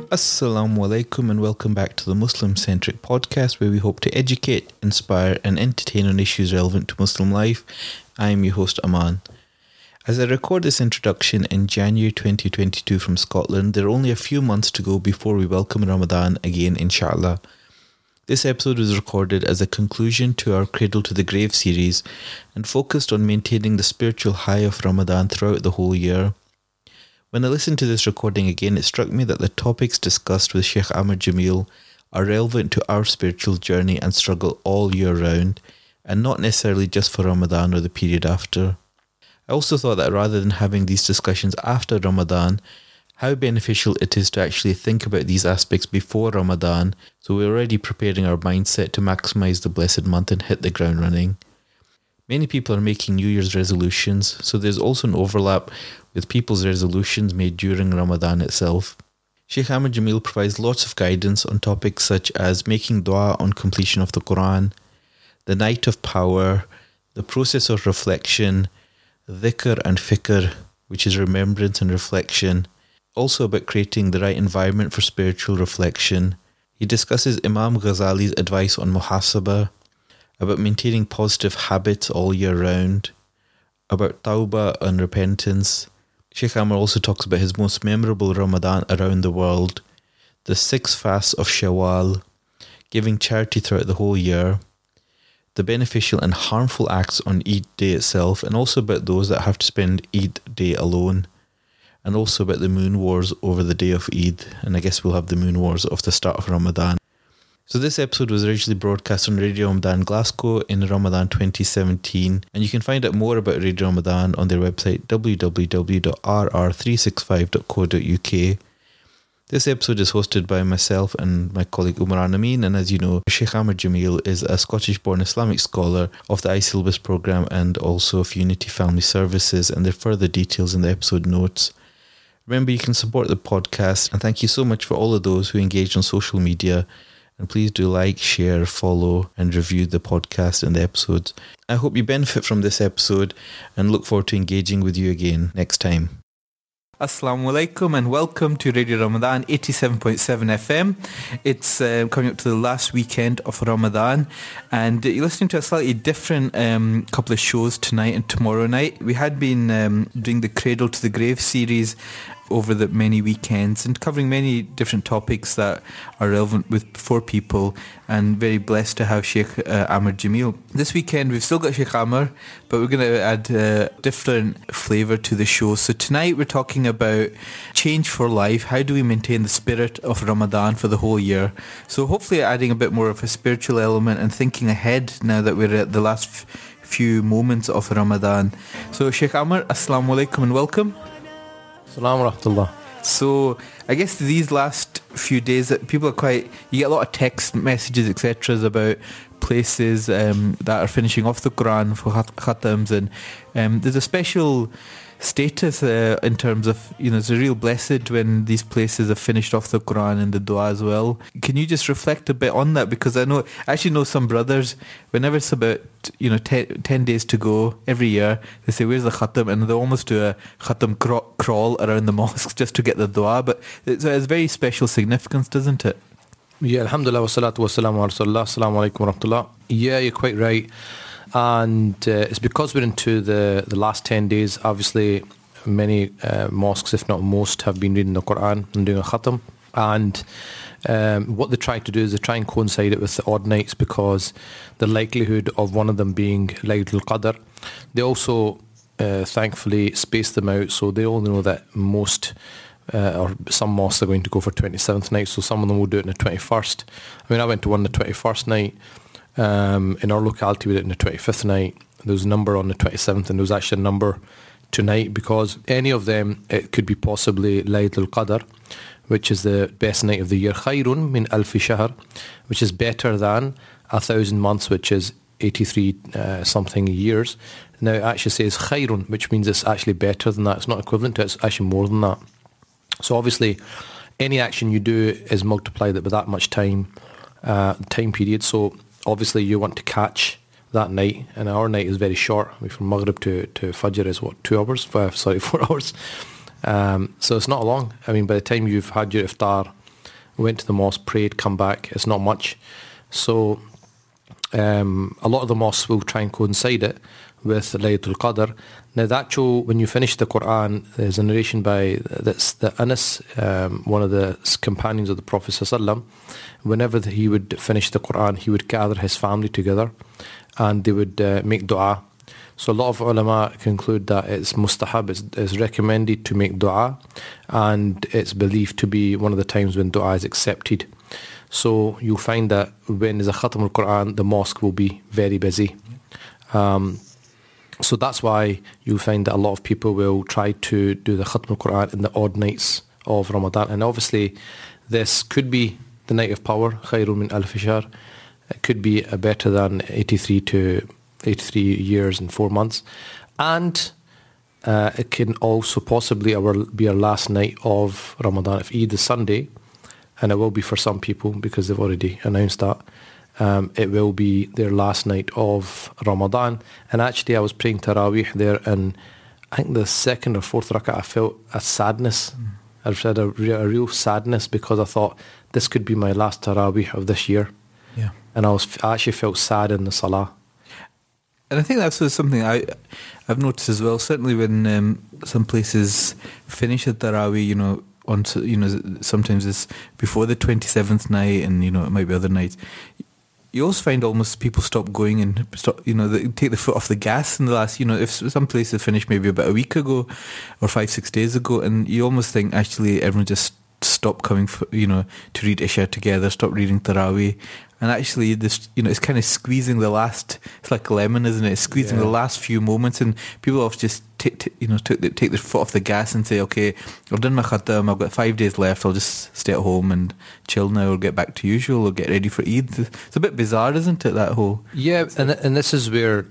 Assalamu alaikum and welcome back to the Muslim-centric podcast where we hope to educate, inspire and entertain on issues relevant to Muslim life. I am your host Aman. As I record this introduction in January 2022 from Scotland, there are only a few months to go before we welcome Ramadan again, inshallah. This episode was recorded as a conclusion to our Cradle to the Grave series and focused on maintaining the spiritual high of Ramadan throughout the whole year. When I listened to this recording again, it struck me that the topics discussed with Sheikh Amr Jamil are relevant to our spiritual journey and struggle all year round, and not necessarily just for Ramadan or the period after. I also thought that rather than having these discussions after Ramadan, how beneficial it is to actually think about these aspects before Ramadan, so we're already preparing our mindset to maximise the blessed month and hit the ground running. Many people are making New Year's resolutions, so there's also an overlap with people's resolutions made during Ramadan itself. Sheikh Amr Jamil provides lots of guidance on topics such as making dua on completion of the Quran, the night of power, the process of reflection, dhikr and fikr, which is remembrance and reflection, also about creating the right environment for spiritual reflection. He discusses Imam Ghazali's advice on muhasabah, about maintaining positive habits all year round, about tawbah and repentance. Sheikh Amr also talks about his most memorable Ramadan around the world, the 6 fasts of Shawwal, giving charity throughout the whole year, the beneficial and harmful acts on Eid day itself, and also about those that have to spend Eid day alone, and also about the moon wars over the day of Eid, and I guess we'll have the moon wars of the start of Ramadan. So this episode was originally broadcast on Radio Ramadan Glasgow in Ramadan 2017, and you can find out more about Radio Ramadan on their website www.rr365.co.uk. This episode is hosted by myself and my colleague Umran Amin, and as you know, Sheikh Amr Jamil is a Scottish-born Islamic scholar of the iSyllabus programme and also of Unity Family Services, and there are further details in the episode notes. Remember, you can support the podcast, and thank you so much for all of those who engaged on social media. And please do like, share, follow and review the podcast and the episodes. I hope you benefit from this episode and look forward to engaging with you again next time. Assalamu alaikum and welcome to Radio Ramadan 87.7 FM. It's coming up to the last weekend of Ramadan, and you're listening to a slightly different couple of shows tonight and tomorrow night. We had been doing the Cradle to the Grave series over the many weekends and covering many different topics that are relevant for people, and very blessed to have Sheikh Amr Jamil. This weekend we've still got Sheikh Amr, but we're going to add a different flavour to the show. So tonight we're talking about change for life. How do we maintain the spirit of Ramadan for the whole year? So hopefully adding a bit more of a spiritual element and thinking ahead now that we're at the last few moments of Ramadan. So Sheikh Amr, assalamu alaikum and welcome. Assalamu rahmatullah. So I guess these last few days that people are you get a lot of text messages etc about places that are finishing off the Quran for khatams, and there's a special status in terms of, it's a real blessed when these places have finished off the Quran and the dua as well. Can you just reflect a bit on that? Because I actually know some brothers, whenever it's about 10 days to go every year, they say, where's the khatam? And they almost do a khatam crawl around the mosque just to get the dua. But it has very special significance, doesn't it? Yeah, alhamdulillah wa salatu wa salamu ala rasulullah. Assalamu alaikum wa rahmatullah. Yeah, you're quite right. And it's because we're into the last 10 days. Obviously many mosques, if not most, have been reading the Quran and doing a khatam, and what they try to do is they try and coincide it with the odd nights, because the likelihood of one of them being Laylatul Qadr. They also thankfully space them out, so they all know that most or some mosques are going to go for 27th night, so some of them will do it on the 21st. I mean, I went to one on the 21st night. In our locality we did it on the 25th night. There was a number on the 27th, and there was actually a number tonight, because any of them, it could be possibly Laylatul Qadr, which is the best night of the year, khayrun min alfi shahr, which is better than 1,000 months, which is 83 something years. Now it actually says khayrun, which means it's actually better than that. It's not equivalent to it, it's actually more than that. So obviously any action you do is multiplied by that much time period. So obviously you want to catch that night, and our night is very short. From Maghrib to Fajr is 2 hours? 4 hours. So it's not long. I mean, by the time you've had your iftar went to the mosque, prayed, come back. It's not much. So a lot of the mosques will try and coincide it with Laylatul Qadr. Now, the actual, when you finish the Quran, there's a narration by the Anas, one of the companions of the Prophet ﷺ. Whenever he would finish the Quran, he would gather his family together and they would make dua. So a lot of ulama conclude that it's mustahab, it's recommended to make dua, and it's believed to be one of the times when dua is accepted. So you'll find that when there's a Khatam al-Quran, the mosque will be very busy. So that's why you'll find that a lot of people will try to do the Khatam al-Quran in the odd nights of Ramadan. And obviously this could be the night of power, khayrun min alf shahr. It could be better than 83 years and 4 months. And it can also possibly be our last night of Ramadan. If Eid is Sunday, and it will be for some people because they've already announced that, it will be their last night of Ramadan. And actually I was praying Taraweeh there, and I think the second or fourth rak'ah I felt a sadness. I had a real sadness because I thought this could be my last Taraweeh of this year. Yeah. And I actually felt sad in the Salah. And I think that's something I've noticed as well. Certainly when some places finish the Taraweeh, sometimes it's before the 27th night, and it might be other nights. You also find almost people stop going and they take the foot off the gas in the last, if some places finished maybe about a week ago or 5-6 days ago, and you almost think actually everyone just stop coming to read Isha together, stop reading Taraweeh. And actually, this, it's kind of squeezing the last. It's like lemon, isn't it? It's squeezing the last few moments, and people have just take their foot off the gas and say, "Okay, I've done my khatam. I've got 5 days left. I'll just stay at home and chill now, or get back to usual, or get ready for Eid." It's a bit bizarre, isn't it? That whole and this is where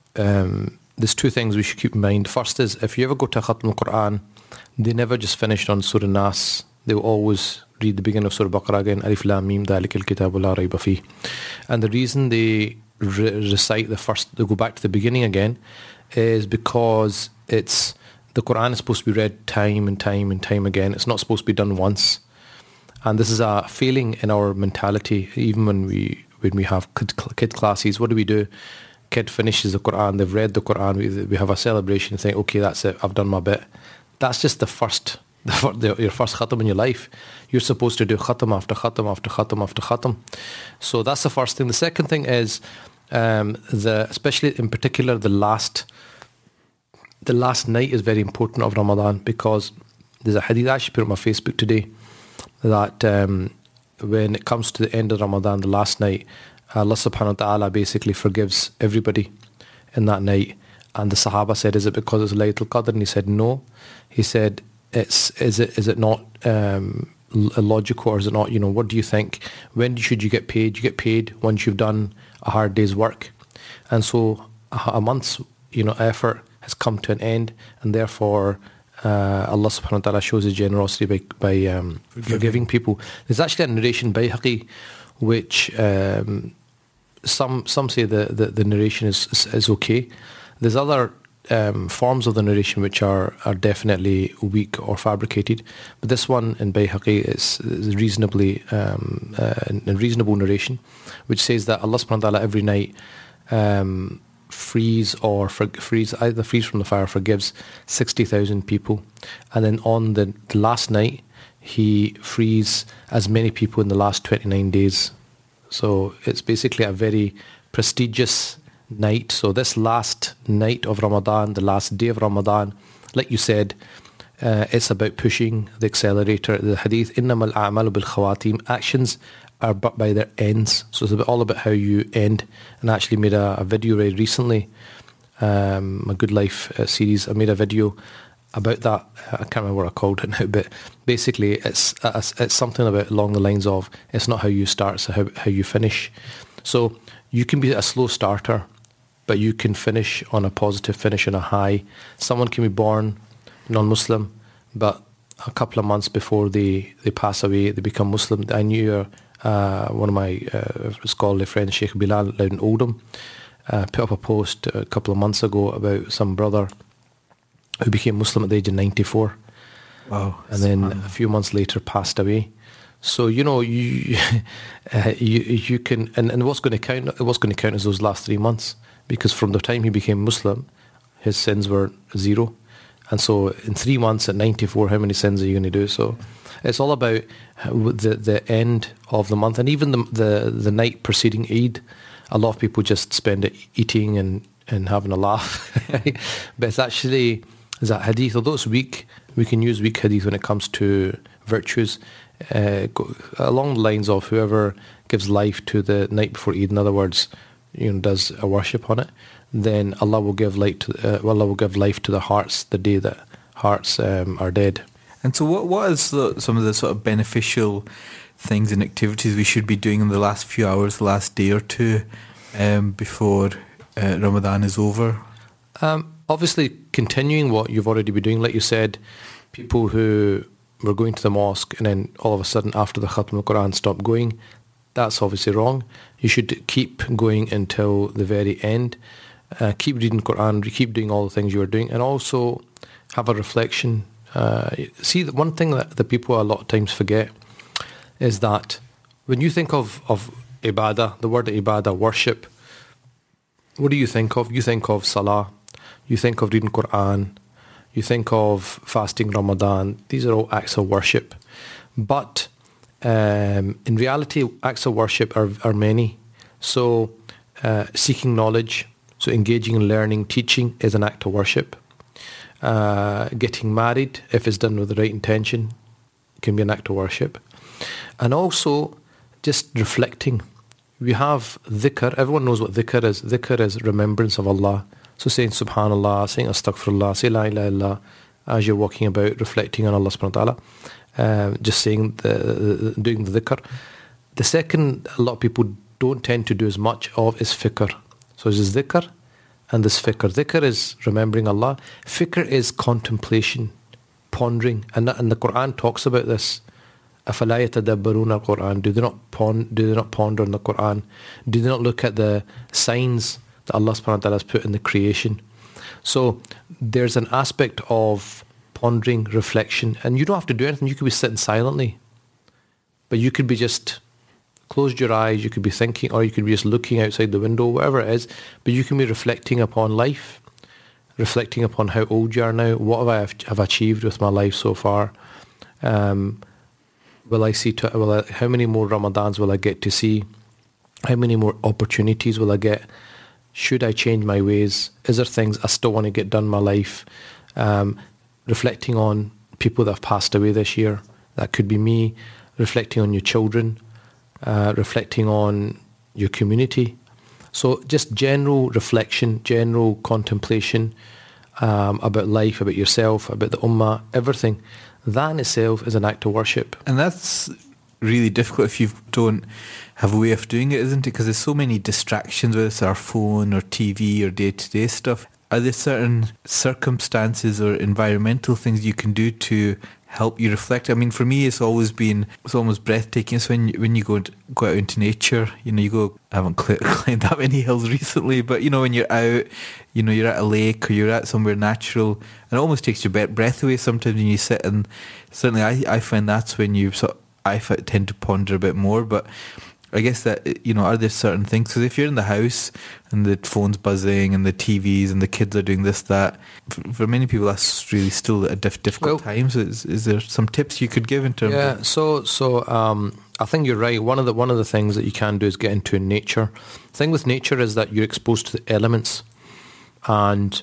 there's two things we should keep in mind. First is, if you ever go to a Khatam al-Quran, they never just finished on Surah Nas. They will always read the beginning of Surah Baqarah again, Alif Lam Mim, Dhalik al-Kitabu la Rayba Fih. And the reason they recite they go back to the beginning again, is because the Quran is supposed to be read time and time and time again. It's not supposed to be done once. And this is a failing in our mentality. Even when we have kid classes, what do? Kid finishes the Quran, they've read the Quran, we have a celebration and think, okay, that's it, I've done my bit. That's just your first khatam in your life. You're supposed to do khatam after khatam after khatam after khatam. So that's the first thing. The second thing is, especially in particular, the last night is very important of Ramadan, because there's a hadith I actually put on my Facebook today that when it comes to the end of Ramadan, the last night, Allah subhanahu wa ta'ala basically forgives everybody in that night. And the Sahaba said, is it because it's Laylatul Qadr? And he said, no. He said, is it not illogical, or is it not, what do you think? When should you get paid? You get paid once you've done a hard day's work. And so a month's effort has come to an end, and therefore Allah subhanahu wa ta'ala shows his generosity by forgiving people. There's actually a narration by Bayhaqi which some say the narration is okay. There's other forms of the narration which are definitely weak or fabricated, but this one in Bayhaqi is reasonably a reasonable narration, which says that Allah subhanahu wa ta'ala every night frees from the fire, forgives 60,000 people, and then on the last night he frees as many people in the last 29 days. So it's basically a very prestigious night. So this last night of Ramadan, the last day of Ramadan, like you said, it's about pushing the accelerator. The hadith, إِنَّمَا الْأَعْمَالُ بِالْخَوَاتِيمِ, actions are but by their ends. So it's all about how you end. And I actually made a video very recently, my Good Life series. I made a video about that. I can't remember what I called it now, but basically it's something about along the lines of, it's not how you start, it's how you finish. So you can be a slow starter, but you can finish on a positive, finish on a high. Someone can be born non-Muslim, but a couple of months before they pass away, they become Muslim. I knew one of my scholarly friends, Sheikh Bilal Loudon Oldham, put up a post a couple of months ago about some brother who became Muslim at the age of 94. Wow. And then a few months later passed away. So you you can, and what's going to count? What's going to count is those last 3 months, because from the time he became Muslim, his sins were 0, and so in 3 months at 94, how many sins are you going to do? So it's all about the end of the month, and even the night preceding Eid. A lot of people just spend it eating and having a laugh, but it's actually that hadith. Although it's weak, we can use weak hadith when it comes to virtues. Along the lines of whoever gives life to the night before Eid, in other words, does a worship on it, then Allah will give life to their hearts the day that hearts are dead. And so, what is some of the sort of beneficial things and activities we should be doing in the last few hours, the last day or two, before Ramadan is over? Obviously, continuing what you've already been doing, like you said, people who were going to the mosque and then all of a sudden after the Khatm al-Quran stopped going, that's obviously wrong. You should keep going until the very end. Keep reading Quran, keep doing all the things you were doing, and also have a reflection. See, the one thing that the people a lot of times forget is that when you think of ibadah, the word ibadah, worship, what do you think of? You think of salah, you think of reading Quran, you think of fasting Ramadan. These are all acts of worship. But in reality, acts of worship are many. So seeking knowledge, so engaging in learning, teaching is an act of worship. Getting married, if it's done with the right intention, can be an act of worship. And also just reflecting. We have dhikr. Everyone knows what dhikr is. Dhikr is remembrance of Allah. So saying subhanallah, saying astaghfirullah, say la ilaha illallah as you're walking about, reflecting on Allah subhanahu wa ta'ala, just saying doing the dhikr. The second a lot of people don't tend to do as much of is fikr. So there's dhikr and this fikr. Dhikr is remembering Allah. Fikr is contemplation, pondering, and the Quran talks about this. أَفَلَا يَتَدَبَّرُونَ الْقُرْآنَ Do they not ponder on the Quran? Do they not look at the signs that Allah subhanahu wa ta'ala has put in the creation? So there's an aspect of pondering, reflection, and you don't have to do anything. You could be sitting silently, but you could be just closed your eyes, you could be thinking, or you could be just looking outside the window, whatever it is, but you can be reflecting upon life, reflecting upon how old you are now, what have I achieved with my life so far. How many more Ramadans will I get to see? How many more opportunities will I get? Should I change my ways? Is there things I still want to get done in my life? Reflecting on people that have passed away this year. That could be me. Reflecting on your children. Reflecting on your community. So just general reflection, general contemplation about life, about yourself, about the ummah, everything. That in itself is an act of worship. And that's really difficult if you don't have a way of doing it, isn't it? Because there's so many distractions, whether it's our phone or TV or day-to-day stuff. Are there certain circumstances or environmental things you can do to help you reflect? I mean, for me, it's almost breathtaking. It's when you go out into nature, you go, I haven't climbed that many hills recently, but when you're out, you're at a lake or you're at somewhere natural, and it almost takes your breath away sometimes when you sit. And certainly I find that's when I tend to ponder a bit more. But I guess that, are there certain things? Because if you're in the house and the phone's buzzing and the TVs and the kids are doing this, that, for many people that's really still a difficult time. So is there some tips you could give in terms of... Yeah, so I think you're right. One of the things that you can do is get into nature. The thing with nature is that you're exposed to the elements. And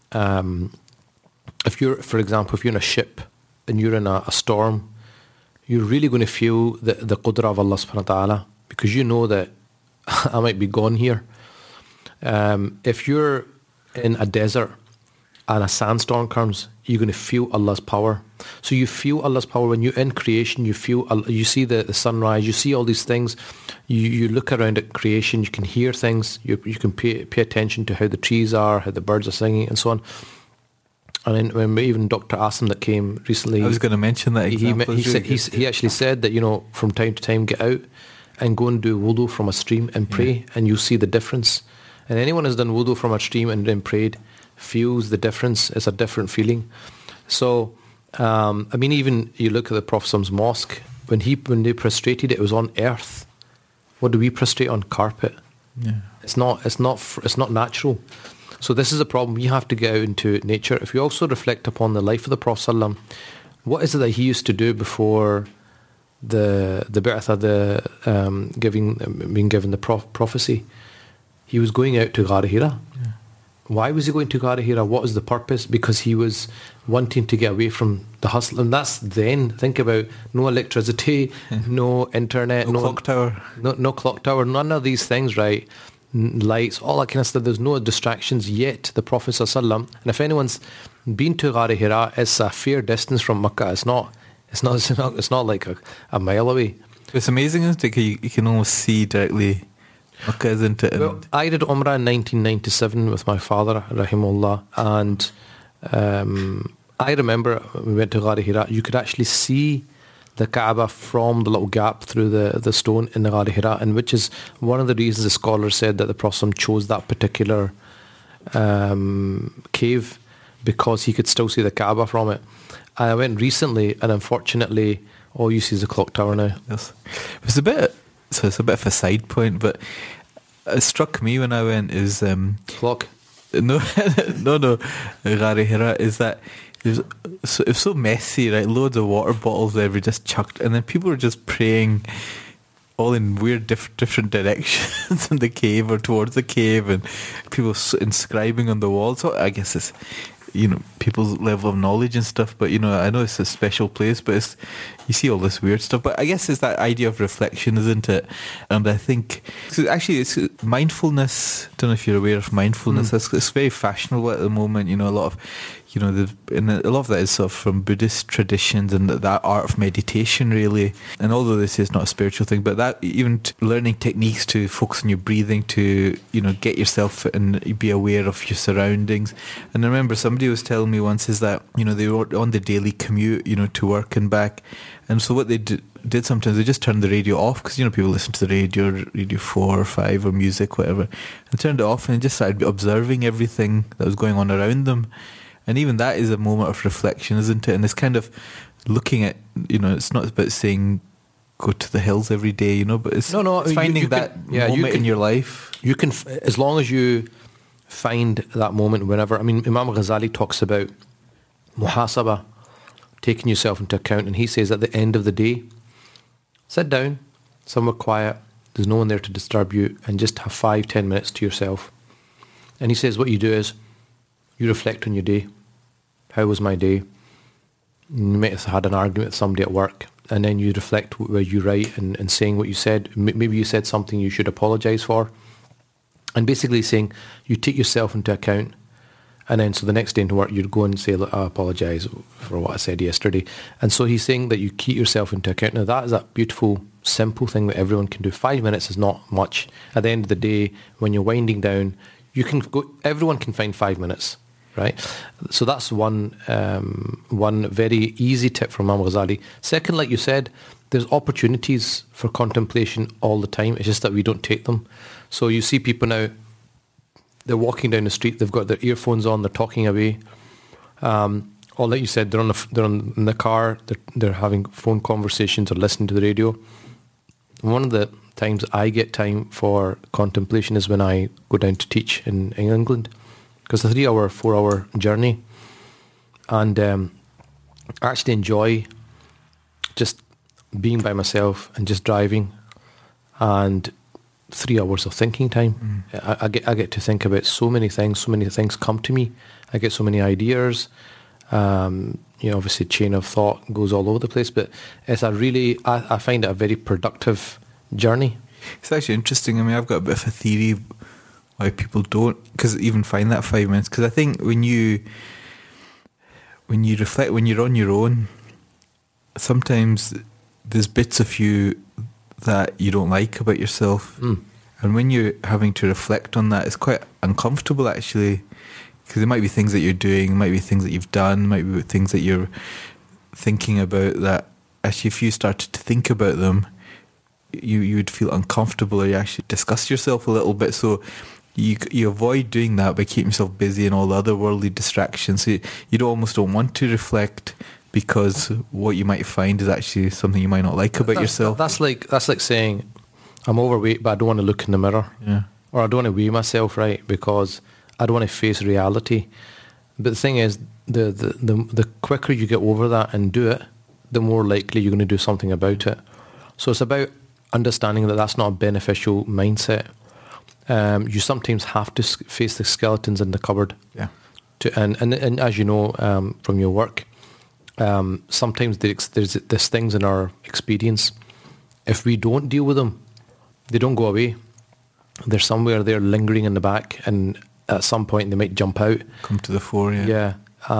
if you're in a ship and you're in a storm, you're really going to feel the qudra of Allah subhanahu wa ta'ala, because you know that I might be gone here. If you're in a desert and a sandstorm comes, you're going to feel Allah's power. So you feel Allah's power when you're in creation. You see the sunrise. You see all these things. You look around at creation. You can hear things. You can pay attention to how the trees are, how the birds are singing, and so on. And when even Dr. Asim that came recently, I was going to mention that example. He actually said that from time to time get out and go and do wudu from a stream and pray, and you'll see the difference. And anyone who's done wudu from a stream and then prayed feels the difference. It's a different feeling. So, even you look at the Prophet's mosque, when they prostrated, it was on earth. What do we prostrate on? Carpet. Yeah. It's not natural. So this is a problem. We have to get out into nature. If you also reflect upon the life of the Prophet ﷺ, what is it that he used to do before the bi'athah, being given the prophecy? He was going out to Ghar Hira. Yeah. Why was he going to Ghar Hira? What was the purpose? Because he was wanting to get away from the hustle. And that's then, think about no electricity, no internet, No clock tower. no clock tower, none of these things, right? Lights, all that kind of stuff. There's no distractions yet. The Prophet ﷺ, and if anyone's been to Ghar Hira, it's a fair distance from Makkah. It's not like a mile away. It's amazing, isn't it? You can almost see directly Makkah, isn't it? Well, I did Umrah in 1997 with my father, rahimahullah, and I remember when we went to Ghar Hira, you could actually see the Kaaba from the little gap through the stone in the Ghar Hira, and which is one of the reasons the scholars said that the Prophet chose that particular cave, because he could still see the Kaaba from it. I went recently, and unfortunately, all you see is the clock tower now. Yes. It's a bit of a side point, but it struck me when I went is Clock? no Ghar Hira, is that it was so messy, right? Loads of water bottles everywhere just chucked, and then people were just praying all in weird different directions in the cave or towards the cave, and people inscribing on the wall. So I guess it's, people's level of knowledge and stuff, but I know it's a special place, but you see all this weird stuff. But I guess it's that idea of reflection, isn't it? And I think it's mindfulness. I don't know if you're aware of mindfulness. It's very fashionable at the moment. A lot of and a lot of that is sort of from Buddhist traditions and that art of meditation, really. And although this is not a spiritual thing, but that even learning techniques to focus on your breathing, to get yourself and be aware of your surroundings. And I remember somebody was telling me once is that they were on the daily commute to work and back, and so what they did sometimes, they just turned the radio off, because people listen to the radio 4 or 5 or music, whatever, and turned it off and just started observing everything that was going on around them. And even that is a moment of reflection, isn't it? And it's kind of looking at, it's not about saying go to the hills every day, but it's finding that moment in your life. You can, as long as you find that moment whenever. I mean, Imam Ghazali talks about muhasabah, taking yourself into account, and he says at the end of the day, sit down, somewhere quiet, there's no one there to disturb you, and just have 5-10 minutes to yourself. And he says what you do is you reflect on your day. How was my day? You might have had an argument with somebody at work, and then you reflect where you write and saying what you said. Maybe you said something you should apologise for. And basically saying you take yourself into account, and then so the next day into work you'd go and say, look, I apologise for what I said yesterday. And so he's saying that you keep yourself into account. Now that is a beautiful, simple thing that everyone can do. 5 minutes is not much. At the end of the day, when you're winding down, everyone can find 5 minutes. Right, so that's one very easy tip from Imam Ghazali. Second, like you said, there's opportunities for contemplation all the time. It's just that we don't take them. So you see people now, they're walking down the street, they've got their earphones on, they're talking away. Or like you said, they're in the car, they're having phone conversations or listening to the radio. One of the times I get time for contemplation is when I go down to teach in England. Because it's a 3-hour, 4-hour journey, and I actually enjoy just being by myself and just driving, and 3 hours of thinking time. I get to think about so many things come to me. I get so many ideas. Obviously chain of thought goes all over the place, but it's I find it a very productive journey. It's actually interesting. I mean, I've got a bit of a theory why people don't even find that 5 minutes, because I think when you reflect, when you're on your own, sometimes there's bits of you that you don't like about yourself, and when you're having to reflect on that, it's quite uncomfortable actually, because there might be things that you're doing, might be things that you've done, might be things that you're thinking about that actually, if you started to think about them, you would feel uncomfortable, or you actually disgust yourself a little bit. So you avoid doing that by keeping yourself busy and all the other worldly distractions. So you almost don't want to reflect, because what you might find is actually something you might not like about yourself. That's like saying, I'm overweight, but I don't want to look in the mirror. Yeah. Or I don't want to weigh myself, right, because I don't want to face reality. But the thing is, the quicker you get over that and do it, the more likely you're going to do something about it. So it's about understanding that that's not a beneficial mindset. You sometimes have to face the skeletons in the cupboard. Yeah. And as you know from your work, sometimes there's things in our experience. If we don't deal with them, they don't go away. They're somewhere there lingering in the back, and at some point they might jump out. Come to the fore, yeah. Yeah.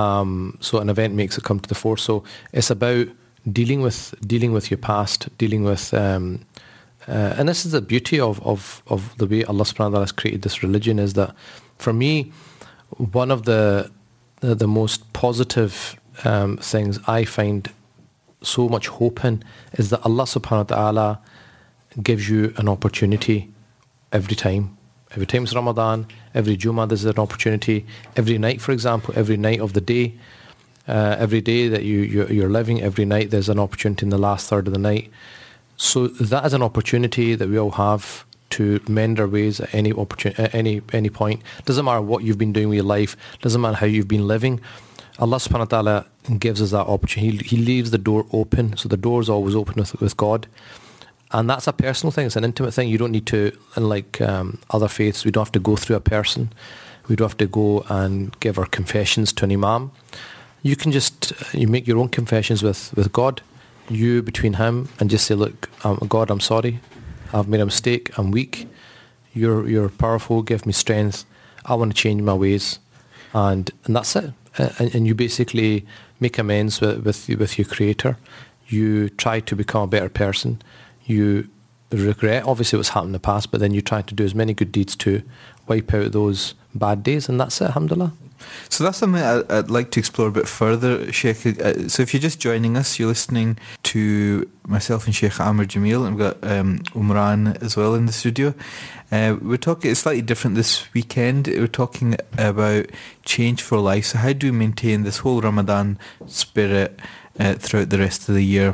So an event makes it come to the fore. So it's about dealing with your past, dealing with, and this is the beauty of the way Allah subhanahu wa ta'ala has created this religion, is that for me, one of the most positive things I find so much hope in is that Allah subhanahu wa ta'ala gives you an opportunity every time. Every time it's Ramadan, every Jummah there's an opportunity. Every night, for example, every night of the day, every day that you're living, every night there's an opportunity in the last third of the night. So that is an opportunity that we all have to mend our ways at any opportunity, at any point. Doesn't matter what you've been doing with your life. Doesn't matter how you've been living. Allah subhanahu wa ta'ala gives us that opportunity. He leaves the door open. So the door is always open with God. And that's a personal thing. It's an intimate thing. You don't need to, unlike other faiths, we don't have to go through a person. We don't have to go and give our confessions to an imam. You can just, you make your own confessions with God, you between him, and just say, look, God, I'm sorry. I've made a mistake. I'm weak. You're powerful. Give me strength. I want to change my ways. And that's it. And you basically make amends with your Creator. You try to become a better person. You regret, obviously, what's happened in the past, but then you try to do as many good deeds to wipe out those bad days, and that's it, alhamdulillah. So that's something I'd like to explore a bit further, Sheikh. So if you're just joining us, you're listening to myself and Sheikh Amr Jamil, and we've got Umran as well in the studio. We're talking, it's slightly different this weekend. We're talking about change for life. So how do we maintain this whole Ramadan spirit throughout the rest of the year?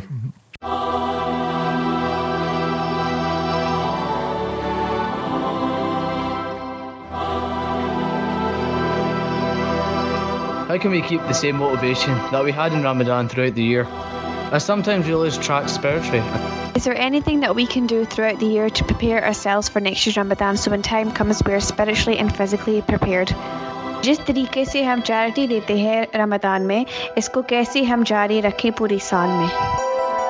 How can we keep the same motivation that we had in Ramadan throughout the year? As sometimes we lose track spiritually. Is there anything that we can do throughout the year to prepare ourselves for next year's Ramadan so when time comes we are spiritually and physically prepared? जिस तरीके से हम charity देते हैं रमज़ान में, इसको कैसे हम जारी रखें पूरी साल में?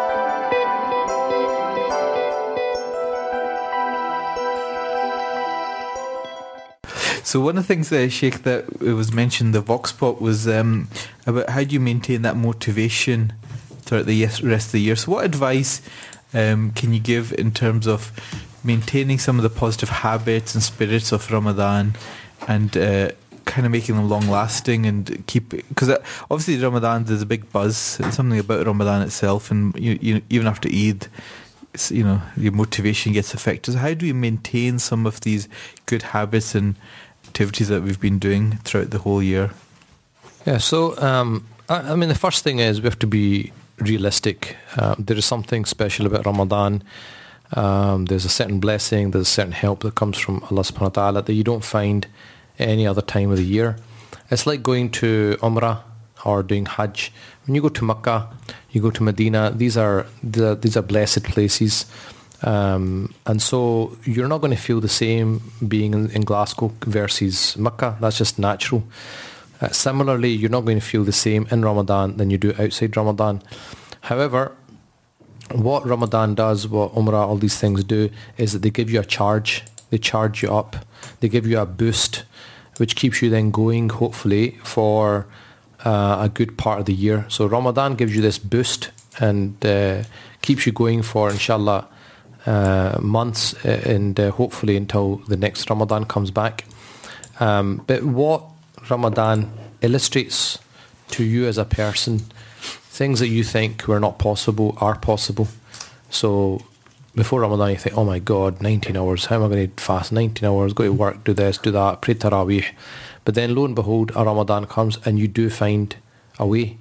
So one of the things, Sheikh, that was mentioned, the Vox Pop, was about how do you maintain that motivation throughout the rest of the year. So what advice can you give in terms of maintaining some of the positive habits and spirits of Ramadan and kind of making them long-lasting and keep... Because obviously Ramadan, there's a big buzz. It's something about Ramadan itself, and you even after Eid, your motivation gets affected. So how do we maintain some of these good habits and activities that we've been doing throughout the whole year? Yeah, so I mean, the first thing is we have to be realistic. There is something special about Ramadan. There's a certain blessing, there's a certain help that comes from Allah subhanahu wa ta'ala that you don't find any other time of the year. It's like going to Umrah or doing Hajj. When you go to Makkah, you go to Medina, these are blessed places. And so you're not going to feel the same being in Glasgow versus Makkah. That's just natural. Similarly, you're not going to feel the same in Ramadan than you do outside Ramadan. However, what Ramadan does, what Umrah, all these things do, is that they give you a charge. They charge you up. They give you a boost, which keeps you then going, hopefully, for a good part of the year. So Ramadan gives you this boost and keeps you going for, inshallah, months and hopefully until the next Ramadan comes back. But what Ramadan illustrates to you as a person, things that you think were not possible are possible. So before Ramadan you think, oh my God, 19 hours, how am I going to fast 19 hours, go to work, do this, do that, pray Taraweeh. But then lo and behold, a Ramadan comes and you do find a way.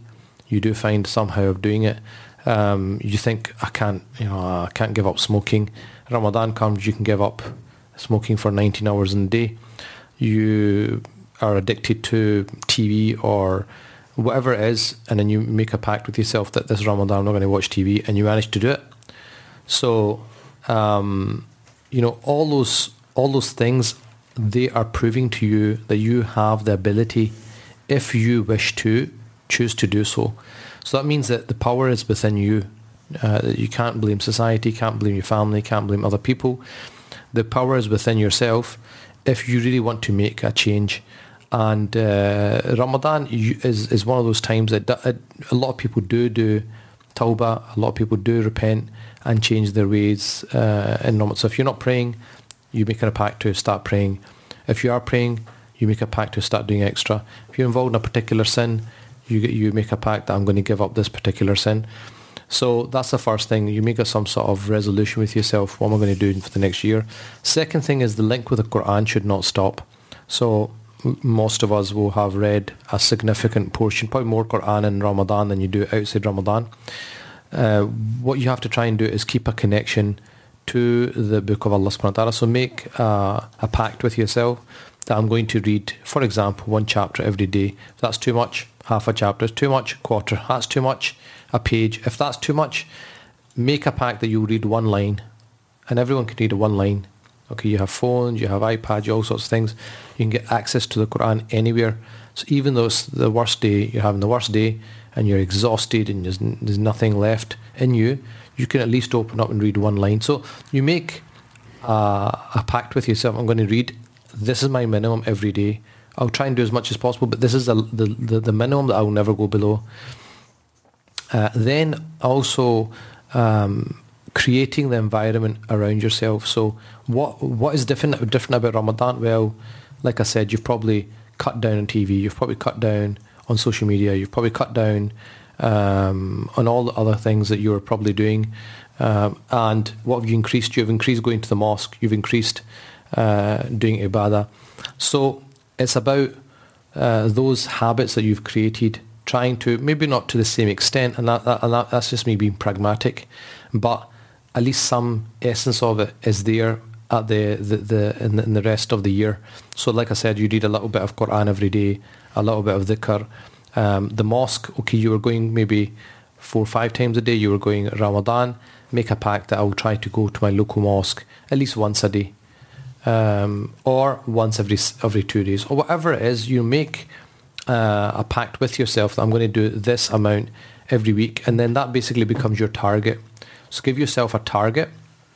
you do find somehow of doing it. You think, I can't give up smoking. Ramadan comes, you can give up smoking for 19 hours in a day. You are addicted to TV or whatever it is, and then you make a pact with yourself that this Ramadan I'm not going to watch TV, and you manage to do it. So, all those things, they are proving to you that you have the ability, if you wish to, choose to do so. So that means that the power is within you. You can't blame society, can't blame your family, can't blame other people. The power is within yourself if you really want to make a change. And Ramadan is one of those times that a lot of people do tawbah, a lot of people do repent and change their ways in Ramadan. So if you're not praying, you make a pact to start praying. If you are praying, you make a pact to start doing extra. If you're involved in a particular sin, you make a pact that I'm going to give up this particular sin. So that's the first thing. You make some sort of resolution with yourself. What am I going to do for the next year? Second thing is the link with the Quran should not stop. So most of us will have read a significant portion, probably more Quran in Ramadan than you do outside Ramadan. What you have to try and do is keep a connection to the book of Allah subhanahu wa ta'ala. So make a pact with yourself that I'm going to read, for example, one chapter every day. If that's too much, half a chapter is too much, quarter, that's too much, a page. If that's too much, make a pact that you'll read one line, and everyone can read one line. Okay, you have phones, you have iPads, all sorts of things. You can get access to the Quran anywhere. So even though it's the worst day, you're having the worst day, and you're exhausted and there's nothing left in you, you can at least open up and read one line. So you make a pact with yourself. I'm going to read, this is my minimum every day. I'll try and do as much as possible, but this is the minimum that I will never go below. Then also creating the environment around yourself. So what is different about Ramadan? Well, like I said, you've probably cut down on TV, you've probably cut down on social media, you've probably cut down on all the other things that you're probably doing. And what have you increased? You've increased going to the mosque, you've increased doing ibadah. So it's about those habits that you've created, trying to, maybe not to the same extent, and that's just me being pragmatic, but at least some essence of it is there at in the rest of the year. So like I said, you read a little bit of Quran every day, a little bit of dhikr. The mosque, okay, you were going maybe 4 or 5 times a day, you were going Ramadan, make a pact that I will try to go to my local mosque at least once a day, or once every 2 days, or whatever it is. You make a pact with yourself that I'm going to do this amount every week, and then that basically becomes your target. So give yourself a target.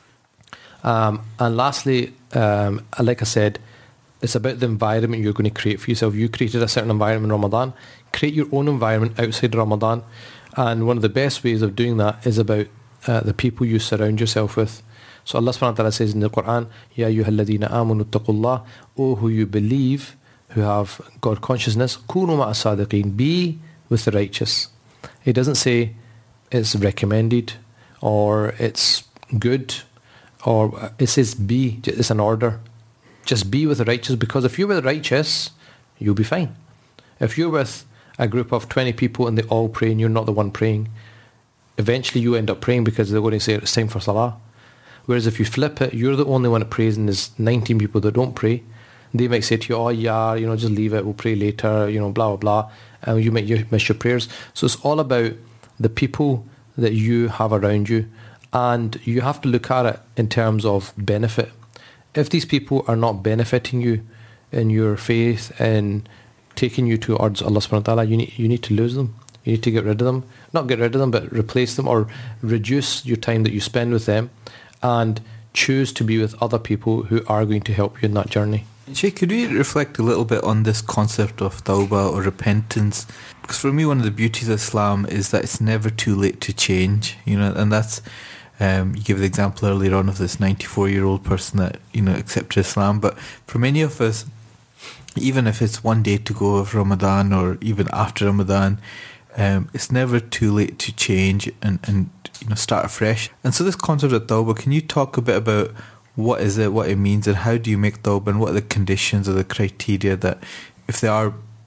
And lastly, like I said, it's about the environment you're going to create for yourself. You created a certain environment in Ramadan. Create your own environment outside Ramadan. And one of the best ways of doing that is about the people you surround yourself with. So Allah subhanahu wa ta'ala says in the Quran, Ya ayyuhalladhina amanu taqullah, O who you believe, who have God consciousness, kunu ma'a sadiqeen, be with the righteous. It doesn't say it's recommended or it's good, or it says be. It's an order. Just be with the righteous, because if you're with the righteous, you'll be fine. If you're with a group of 20 people and they all pray and you're not the one praying, eventually you end up praying because they're going to say it's time for salah. Whereas if you flip it, you're the only one that prays and there's 19 people that don't pray. They might say to you, oh yeah, just leave it, we'll pray later, blah, blah, blah. And you might miss your prayers. So it's all about the people that you have around you. And you have to look at it in terms of benefit. If these people are not benefiting you in your faith and taking you towards Allah subhanahu wa ta'ala, you need to lose them. You need to get rid of them. Not get rid of them, but replace them, or reduce your time that you spend with them and choose to be with other people who are going to help you in that journey. Sheikh, could we reflect a little bit on this concept of tawbah or repentance? Because for me, one of the beauties of Islam is that it's never too late to change, and that's, you gave the example earlier on of this 94-year-old person that, accepted Islam. But for many of us, even if it's one day to go of Ramadan or even after Ramadan, it's never too late to change and start afresh. And so this concept of tawbah, can you talk a bit about what is it, what it means, and how do you make tawbah, and what are the conditions or the criteria that if they are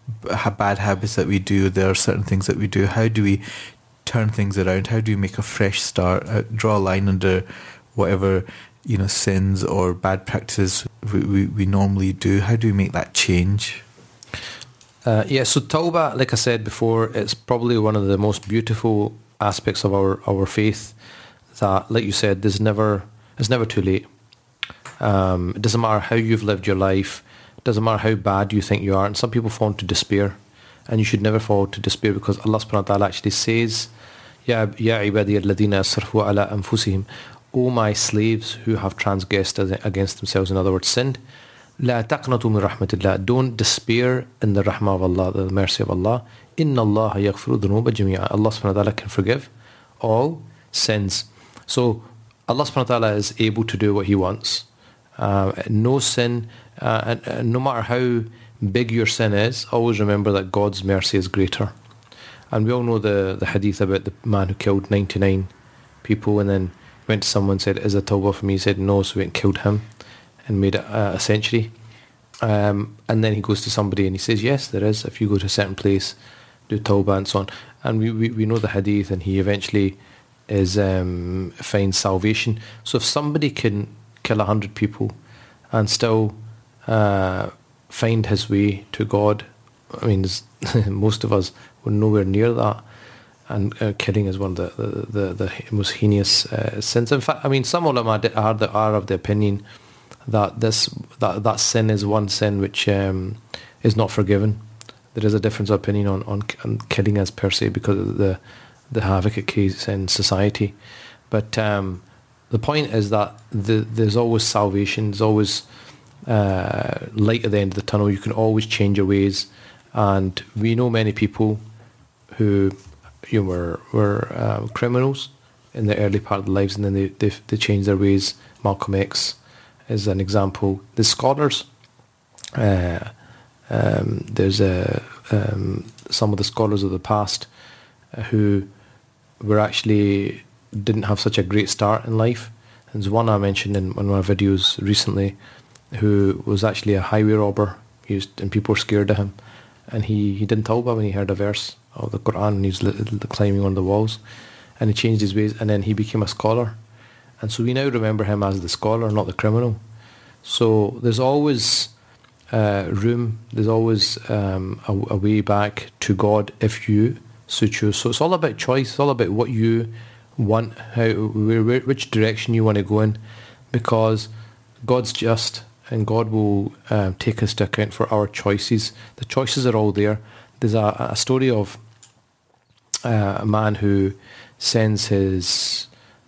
bad habits that we do. There are certain things that we do. How do we turn things around? How do we make a fresh start? Draw a line under whatever, sins or bad practices we normally do. How do we make that change? So tawbah, like I said before, it's probably one of the most beautiful aspects of our faith. That, like you said, it's never too late. It doesn't matter how you've lived your life. It doesn't matter how bad you think you are. And some people fall into despair, and you should never fall into despair, because Allah subhanahu wa ta'ala actually says, Ya ibadi alladhina asrafu ala anfusihim, O my slaves who have transgressed against themselves, in other words, sinned, La taqnatu min rahmatillah, don't despair in the rahmah of Allah, the mercy of Allah. Inna Allah yaghfiru dhunuba jami'a. Allah subhanahu wa ta'ala can forgive all sins. So Allah subhanahu wa ta'ala is able to do what He wants. No sin, and no matter how big your sin is, always remember that God's mercy is greater. And we all know the hadith about the man who killed 99 people and then went to someone and said, is it tawbah for me? He said no, so we went and killed him and made it a century. And then he goes to somebody and he says, yes, there is. If you go to a certain place, do tawbah and so on. And we know the hadith, and he eventually finds salvation. So if somebody can kill 100 people and still find his way to God, I mean, most of us were nowhere near that. And killing is one of the most heinous sins. In fact, I mean, some ulama are of the opinion that that sin is one sin which is not forgiven. There is a difference of opinion on killing as per se, because of the havoc it creates in society. But the point is that there's always salvation. There's always light at the end of the tunnel. You can always change your ways. And we know many people who were criminals in the early part of their lives, and then they changed their ways. Malcolm X is an example. The scholars, there's some of the scholars of the past who were actually didn't have such a great start in life. There's one I mentioned in one of my videos recently, who was actually a highway robber, and people were scared of him, and he didn't tawbah when he heard a verse of the Quran, and he was climbing one of the walls, and he changed his ways, and then he became a scholar. And so we now remember him as the scholar, not the criminal. So there's always room, there's always a way back to God if you so choose. So it's all about choice. It's all about what you want, which direction you want to go in, because God's just, and God will take us to account for our choices. The choices are all there. There's a story of a man who sends his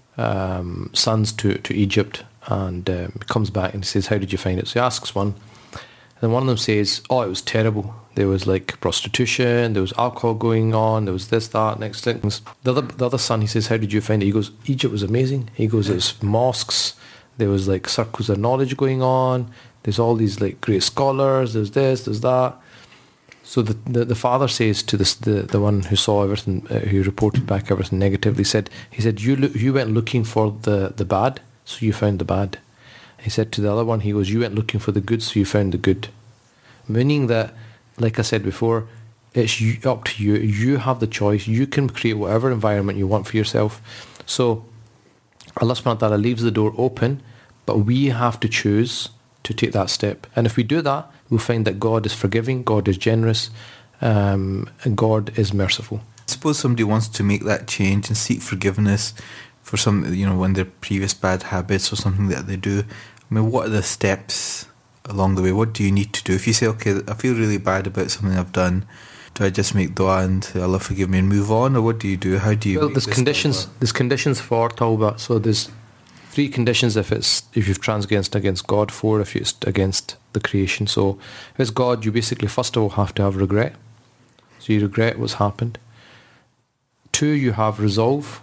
sons to Egypt, and comes back and says, how did you find it? So he asks one, and one of them says, oh, it was terrible. There was like prostitution, there was alcohol going on, there was this, that, next things. The other son, he says, how did you find it? He goes, Egypt was amazing. He goes, there's mosques, there was like circles of knowledge going on, there's all these like great scholars, there's this, there's that. So the father says to the one who saw everything, who reported back everything negatively, he said, you went looking for the bad, so you found the bad. He said to the other one, he goes, you went looking for the good, so you found the good. Meaning that, like I said before, it's up to you. You have the choice. You can create whatever environment you want for yourself. So Allah subhanahu wa ta'ala leaves the door open, but we have to choose to take that step. And if we do that, we'll find that God is forgiving, God is generous, and God is merciful. Suppose somebody wants to make that change and seek forgiveness for some, when their previous bad habits or something that they do. I mean, what are the steps along the way? What do you need to do? If you say, okay, I feel really bad about something I've done, do I just make dua and say, Allah forgive me and move on, or what do you do? How do you? Well, there's conditions for tawbah. So there's 3 conditions if you've transgressed against God, 4 if it's against the creation. So if it's God, you basically first of all have to have regret. So you regret what's happened. 2, you have resolve.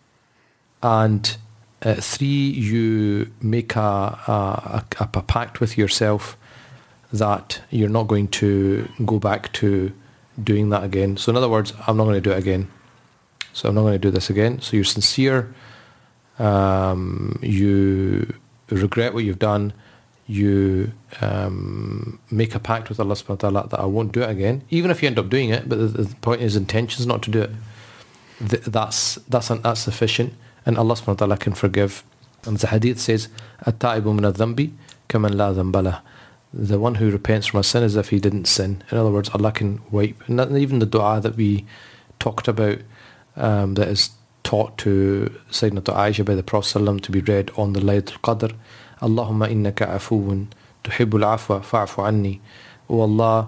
And 3, you make a pact with yourself that you're not going to go back to doing that again. So in other words, I'm not going to do it again. So I'm not going to do this again. So you're sincere. You regret what you've done. you make a pact with Allah subhanahu wa ta'ala that I won't do it again, even if you end up doing it, but the point is intentions not to do it. That's sufficient, and Allah subhanahu wa ta'ala can forgive. And the hadith says, "At-ta'ibu min adh-dhanbi kaman la dhanba lah." The one who repents from a sin as if he didn't sin. In other words, Allah can wipe. And even the dua that we talked about, that is taught to Sayyidatina Aisha by the Prophet ﷺ to be read on the Laylatul Qadr. Allahumma innaka afuun tuhibbul afwa fa'fu anni. Oh Allah,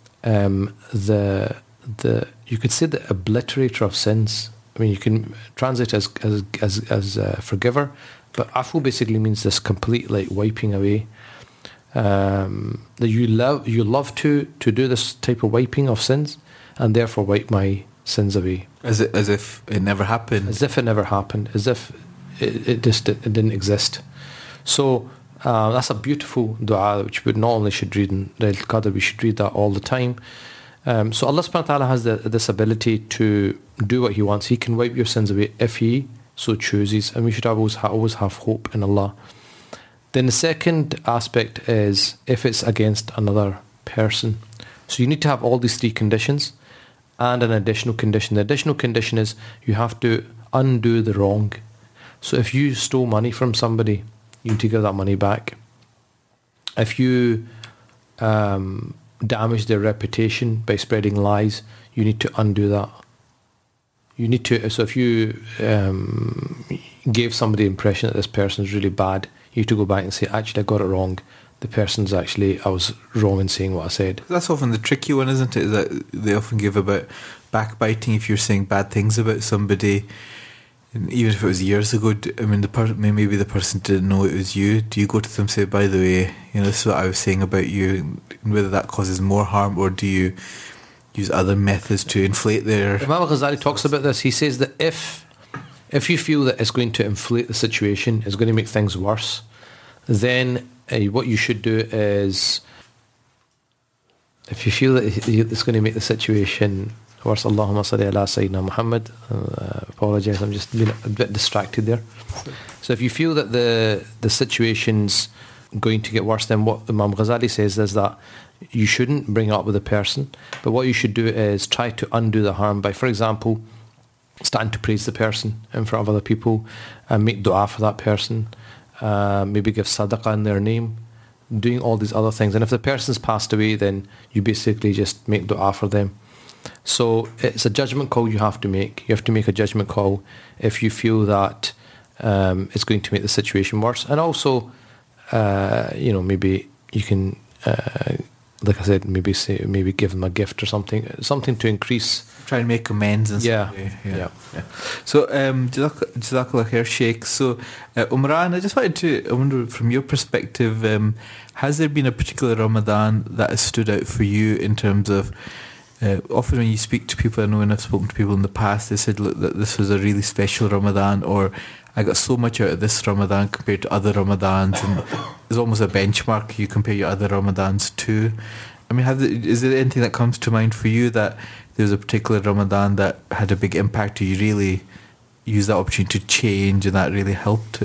you could say the obliterator of sins. I mean, you can translate it as forgiver, but afu basically means this complete like wiping away. That you love to do this type of wiping of sins, and therefore wipe my sins away. As if it never happened. As if it never happened. As if it didn't exist. So that's a beautiful dua which we not only should read in Laylatul Qadr, we should read that all the time. So Allah subhanahu wa ta'ala has this ability to do what He wants. He can wipe your sins away if He so chooses, and we should always have hope in Allah. Then the second aspect is if it's against another person. So you need to have all these three conditions and an additional condition. The additional condition is you have to undo the wrong. So if you stole money from somebody, you need to give that money back. If you damage their reputation by spreading lies, you need to undo that. You need to. So if you gave somebody the impression that this person is really bad, you need to go back and say, actually, I got it wrong. The person's actually, I was wrong in saying what I said. That's often the tricky one, isn't it? Is that they often give about backbiting. If you're saying bad things about somebody, and even if it was years ago, I mean, maybe the person didn't know it was you. Do you go to them and say, by the way, this is what I was saying about you, and whether that causes more harm, or do you use other methods to inflate their... Imam Ghazali talks about this. He says that if you feel that it's going to inflate the situation, it's going to make things worse, then what you should do is, if you feel that it's going to make the situation worse, Allahumma salli ala Sayyidina Muhammad, apologise, I'm just being a bit distracted there. So if you feel that the situation's going to get worse, then what Imam Ghazali says is that you shouldn't bring it up with the person, but what you should do is try to undo the harm by, for example, starting to praise the person in front of other people and make dua for that person, maybe give sadaqah in their name, doing all these other things. And if the person's passed away, then you basically just make dua for them. So it's a judgment call you have to make. You have to make a judgment call if you feel that it's going to make the situation worse. And also, maybe you can, like I said, maybe give them a gift or something to increase. Try and make amends and yeah. Yeah. So, Jazakallah khair, Sheikh. So, Umran, I wonder from your perspective, has there been a particular Ramadan that has stood out for you in terms of, often when you speak to people, I know when I've spoken to people in the past, they said, look, that this was a really special Ramadan, or I got so much out of this Ramadan compared to other Ramadans, and it's almost a benchmark you compare your other Ramadans to. I mean, is there anything that comes to mind for you that there was a particular Ramadan that had a big impact, or you really used that opportunity to change and that really helped?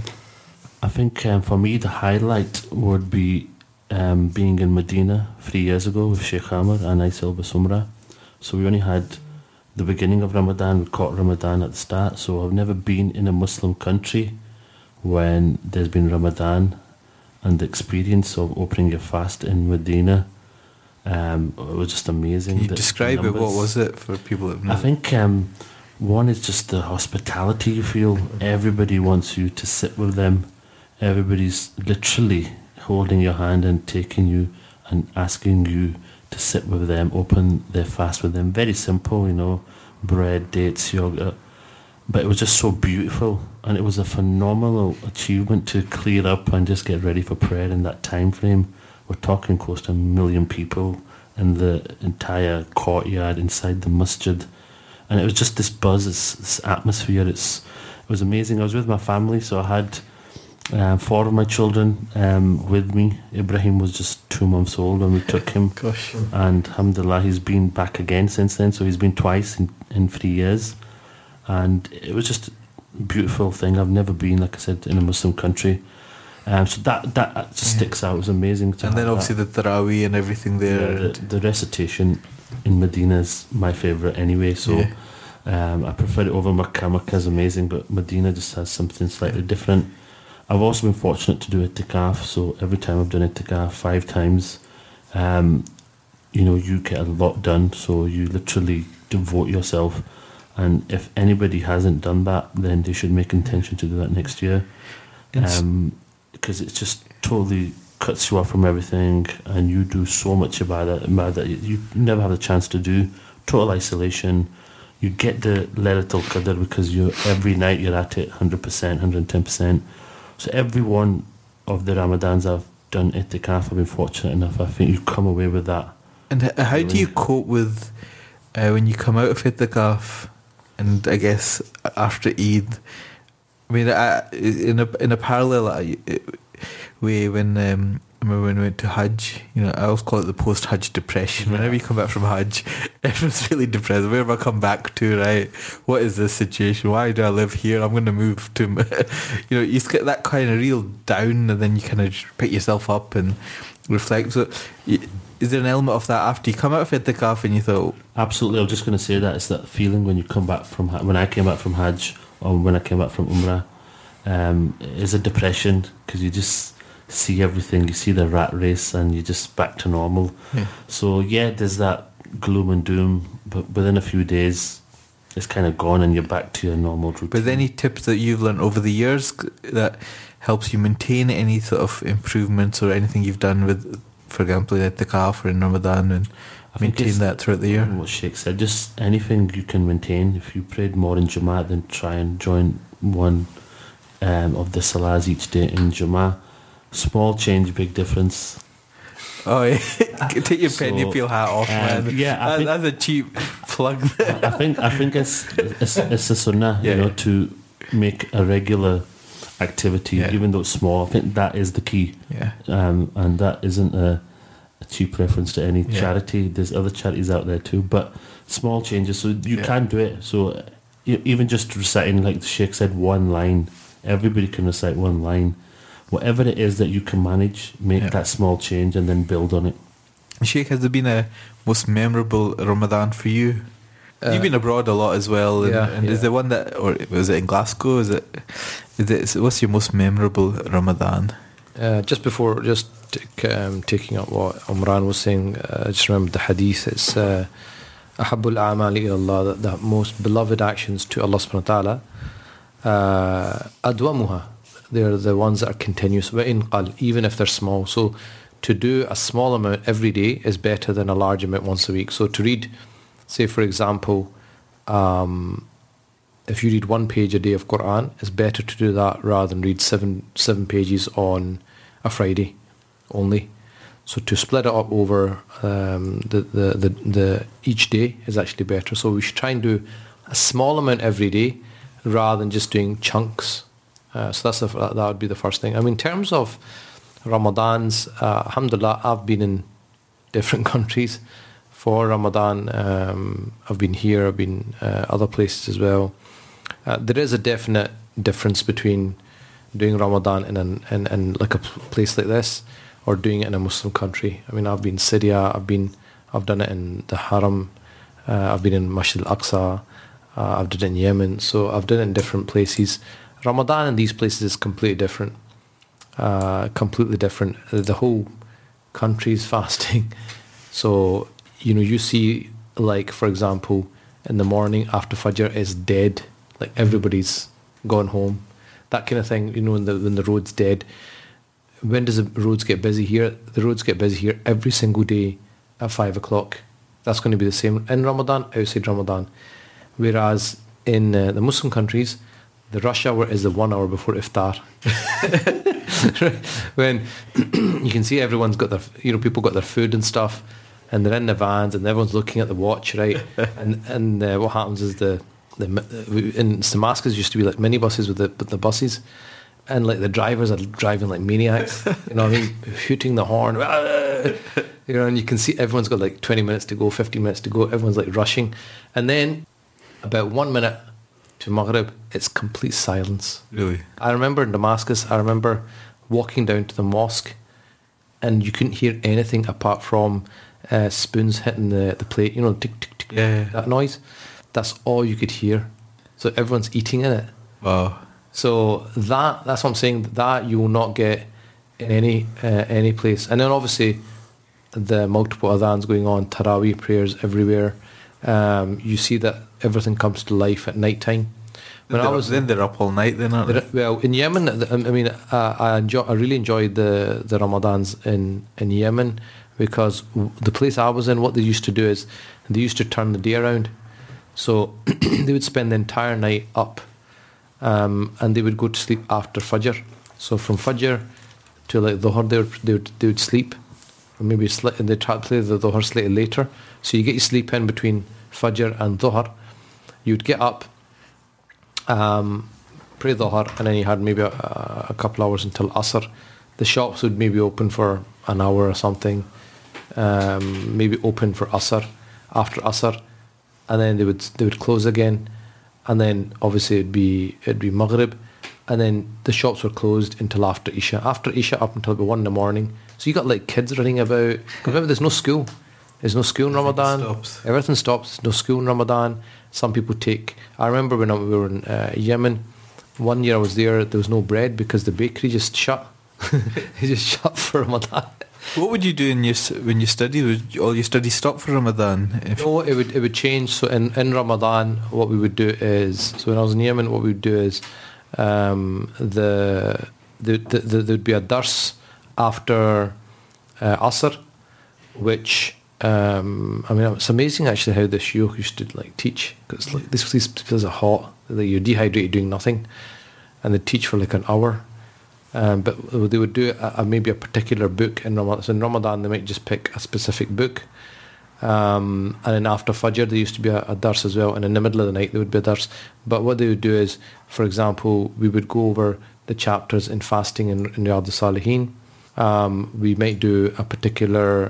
I think for me the highlight would be being in Medina 3 years ago with Sheikh Amr and Aisel Basumra. So we only had the beginning of Ramadan, we caught Ramadan at the start, so I've never been in a Muslim country when there's been Ramadan, and the experience of opening your fast in Medina, it was just amazing. Can you describe it? What was it for people that have I think one is just the hospitality you feel. Everybody wants you to sit with them. Everybody's literally holding your hand and taking you and asking you to sit with them, open their fast with them. Very simple, bread, dates, yogurt. But it was just so beautiful, and it was a phenomenal achievement to clear up and just get ready for prayer in that time frame. We're talking close to 1 million people in the entire courtyard inside the masjid, and it was just this buzz, this atmosphere. It was amazing. I was with my family, so I had 4 of my children with me. Ibrahim was just 2 months old when we took him. Gosh. And alhamdulillah, he's been back again since then, so he's been twice in 3 years. And it was just a beautiful thing. I've never been, like I said, in a Muslim country. So that just sticks out. It was amazing. And then obviously the Taraweeh and everything there. The recitation in Medina is my favourite anyway, so I prefer it over Makkah. Makkah is amazing, but Medina just has something slightly different. I've also been fortunate to do itikaf, so every time I've done itikaf 5 times, you get a lot done, so you literally devote yourself. And if anybody hasn't done that, then they should make intention to do that next year. Because it just totally cuts you off from everything, and you do so much about it that you never have the chance to do. Total isolation. You get the Laylatul Qadr because every night you're at it 100%, 110%. So every one of the Ramadans I've done itikaf, I've been fortunate enough. I think you come away with that. And how do you cope with when you come out of itikaf, and I guess after Eid? I mean, in a parallel way, when I remember when we went to Hajj, I always call it the post-Hajj depression. Whenever you come back from Hajj, everyone's really depressed. Where have I come back to, right? What is this situation? Why do I live here? I'm going to move to... you get that kind of real down, and then you kind of pick yourself up and reflect. So is there an element of that after you come out of itikaf and you thought... Absolutely. I was just going to say that. It's that feeling when you come back from... When I came back from Hajj, or when I came back from Umrah, it's a depression, because you just... see everything, you see the rat race, and you're just back to normal. So there's that gloom and doom, but within a few days it's kind of gone and you're back to your normal routine. But any tips that you've learned over the years that helps you maintain any sort of improvements, or anything you've done with, for example, at the Itikaf or in Ramadan, and maintain that throughout the year? What Sheikh said, just anything you can maintain. If you prayed more in Jamaat, then try and join one of the Salahs each day in Jamaat. Small change, big difference. Oh, yeah. Take your penny peel hat off, man. Yeah, that's a cheap plug. I think it's a sunnah, to make a regular activity, even though it's small. I think that is the key. And that isn't a cheap reference to any charity. There's other charities out there too, but small changes. So you can do it. So even just reciting, like the Sheikh said, one line. Everybody can recite one line. Whatever it is that you can manage, make that small change and then build on it. Sheikh, has there been a most memorable Ramadan for you? You've been abroad a lot as well, and is there one that, or was it in Glasgow? Is it? What's your most memorable Ramadan? Just taking up what Umran was saying, I just remembered the hadith. It's Ahabbul a'mali ila Allah, the most beloved actions to Allah subhanahu wa ta'ala, adwamuha. They're the ones that are continuous, even if they're small. So to do a small amount every day is better than a large amount once a week. So to read, say for example, if you read 1 page a day of Quran, it's better to do that rather than read seven pages on a Friday only. So to split it up over the each day is actually better. So we should try and do a small amount every day rather than just doing chunks. So that would be the first thing. I mean, in terms of Ramadans, alhamdulillah, I've been in different countries for Ramadan. I've been here, I've been other places as well. There is a definite difference between doing Ramadan in like a place like this or doing it in a Muslim country. I mean, I've been in Syria, I've done it in the Haram, I've been in Masjid al-Aqsa, I've done it in Yemen, so I've done it in different places. Ramadan in these places is completely different. The whole country is fasting. So, you see, like, for example, in the morning after Fajr is dead. Like, everybody's gone home. That kind of thing, when the road's dead. When does the roads get busy here? The roads get busy here every single day at 5 o'clock. That's going to be the same in Ramadan, outside Ramadan. Whereas in the Muslim countries, the rush hour is the 1 hour before iftar. When you can see everyone's got their, people got their food and stuff, and they're in the vans, and everyone's looking at the watch, right? and what happens is in Damascus used to be like minibuses with the buses, and like the drivers are driving like maniacs. Hooting the horn. And you can see everyone's got like 20 minutes to go, 15 minutes to go. Everyone's like rushing, and then about 1 minute to Maghrib, it's complete silence. Really? I remember in Damascus, walking down to the mosque, and you couldn't hear anything apart from spoons hitting the plate, you know, tick, tick, tick, that noise. That's all you could hear. So everyone's eating in it. Wow. So that's what I'm saying, that you will not get in any place. And then obviously the multiple adhans going on, Taraweeh prayers everywhere. You see that everything comes to life at night time. Then they're up all night then, aren't they? Well, in Yemen, I mean, I really enjoyed the Ramadans in Yemen, because the place I was in, what they used to do is they used to turn the day around. So they would spend the entire night up, and they would go to sleep after Fajr. So from Fajr to like Dhuhr, they would sleep, or maybe and they try to play the Dhuhr slightly later. So you get your sleep in between Fajr and Dhuhr. You'd get up, pray Dhuhr, and then you had maybe a couple hours until Asr. The shops would maybe open for an hour or something, maybe open for Asr, after Asr, and then they would close again, and then obviously it'd be Maghrib, and then the shops were closed until after Isha. After Isha up until about 1 a.m. So you got like kids running about. Remember, there's no school. There's no school in Ramadan. Everything stops. No school in Ramadan. Some people take. I remember when we were in Yemen. One year I was there. There was no bread because the bakery just shut. It just shut for Ramadan. What would you do when you studied? Would all your studies stop for Ramadan? No, it would change. So in Ramadan, what we would do is, so when I was in Yemen, what we would do is, there'd be a dars after Asr, which I mean, it's amazing actually how the shuyukh used to like teach, because like these places are hot, like you're dehydrated doing nothing, and they teach for like an hour. But they would do maybe a particular book in Ramadan. So in Ramadan, they might just pick a specific book. And then after Fajr, there used to be a dars as well. And in the middle of the night, there would be a dars. But what they would do is, for example, we would go over the chapters in fasting in Riyadh al-Salihin. We might do a particular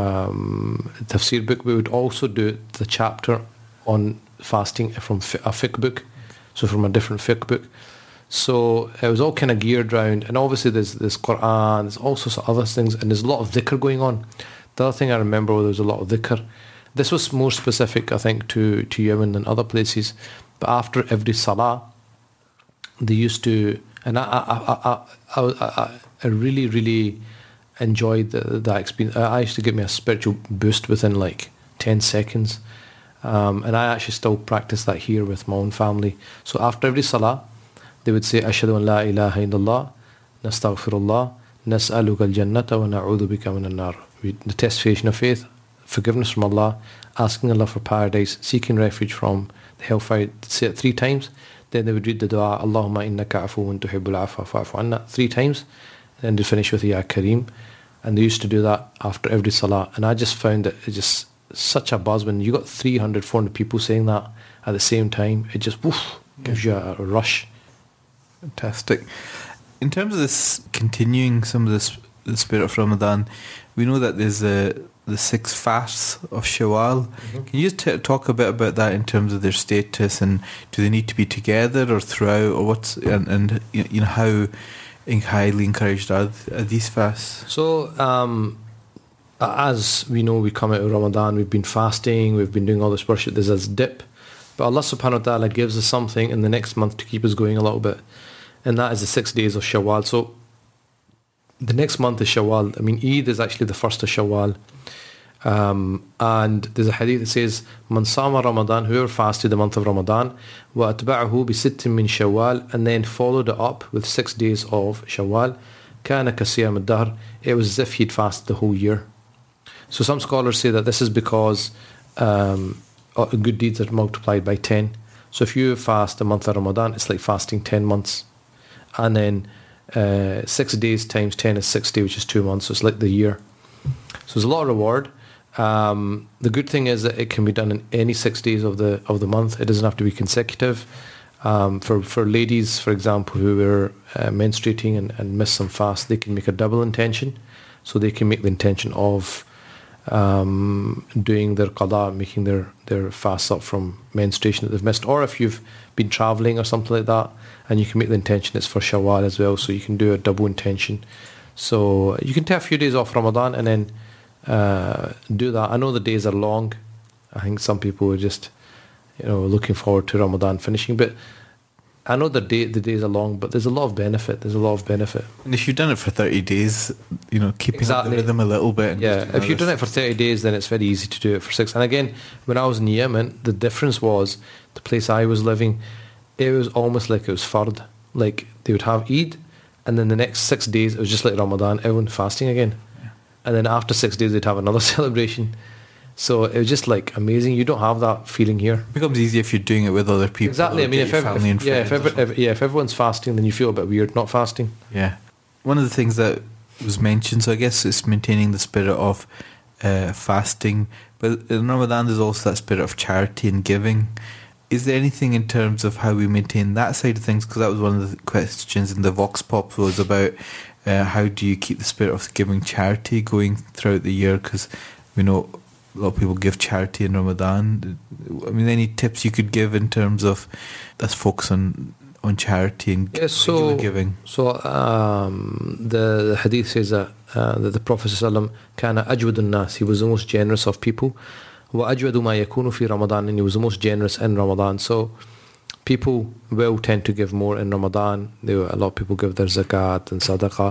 tafsir book. We would also do the chapter on fasting from a fiqh book. So from a different fiqh book. So it was all kind of geared around, and obviously there's Quran, there's all sorts of other things, and there's a lot of dhikr going on. The other thing I remember was there was a lot of dhikr. This was more specific, I think, to Yemen than other places. But after every salah, they used to, and I really, really enjoyed that experience. I used to get me a spiritual boost within like 10 seconds. And I actually still practice that here with my own family. So after every salah, they would say, Ashhadu an la ilaha illallah, nastaghfirullah, nas'aluka al-jannata wa na'udhu bika min an-nar. The testification of faith, forgiveness from Allah, asking Allah for paradise, seeking refuge from the hellfire. They'd say it 3 times. Then they would read the dua, Allahumma innaka afuwun tuhibbul afwa fa'fu anna, 3 times. And then they'd finish with Ya Kareem. And they used to do that after every salah. And I just found that it's just such a buzz when you got 300, 400 people saying that at the same time. It just gives you a rush. Fantastic. In terms of this continuing some of the spirit of Ramadan, we know that there's the 6 fasts of Shawwal. Mm-hmm. Can you just talk a bit about that in terms of their status, and do they need to be together or throughout, or what's and you know how highly encouraged are these fasts? So as we know, we come out of Ramadan, we've been fasting, we've been doing all this worship. There's this dip, but Allah subhanahu wa ta'ala gives us something in the next month to keep us going a little bit. And that is the 6 days of Shawwal. So the next month is Shawwal. I mean, Eid is actually the first of Shawwal. And there's a hadith that says, Man sama Ramadan, whoever fasted the month of Ramadan, wa atba'ahu bi sittin min Shawwal, and then followed it up with 6 days of Shawwal, kana ka siyam ad-dahr, it was as if he'd fasted the whole year. So some scholars say that this is because good deeds are multiplied by 10. So if you fast the month of Ramadan, it's like fasting 10 months. And then 6 days times 10 is 60, which is 2 months. So it's like the year. So there's a lot of reward. The good thing is that it can be done in any 6 days of the month. It doesn't have to be consecutive. For ladies, for example, who are menstruating and miss some fast, they can make a double intention. So they can make the intention of doing their qada, making their fasts up from menstruation that they've missed, or if you've been travelling or something like that, and you can make the intention it's for Shawwal as well, so you can do a double intention. So you can take a few days off Ramadan and then do that. I know the days are long. I think some people are just, looking forward to Ramadan finishing, but I know the days are long, but there's a lot of benefit. And if you've done it for 30 days, keeping up the rhythm a little bit. If you've done it for 30 days, then it's very easy to do it for 6. And again, when I was in Yemen, the difference was the place I was living, it was almost like it was fard. Like they would have Eid, and then the next 6 days, it was just like Ramadan, everyone fasting again. Yeah. And then after 6 days, they'd have another celebration. So it was just like amazing. You don't have that feeling here. It becomes easier if you're doing it with other people. Exactly. I mean, if everyone's fasting, then you feel a bit weird not fasting. Yeah. One of the things that was mentioned, so I guess it's maintaining the spirit of fasting, but in Ramadan there's also that spirit of charity and giving. Is there anything in terms of how we maintain that side of things? Because that was one of the questions in the Vox Pop, was about how do you keep the spirit of giving charity going throughout the year? Because we know a lot of people give charity in Ramadan. I mean, any tips you could give in terms of let's focus on charity and giving? So the hadith says that the Prophet ﷺ كان أجود الناس, he was the most generous of people. وأجود ما يكون في رمضان, and he was the most generous in Ramadan. So people will tend to give more in Ramadan. A lot of people give their zakat and sadaqah.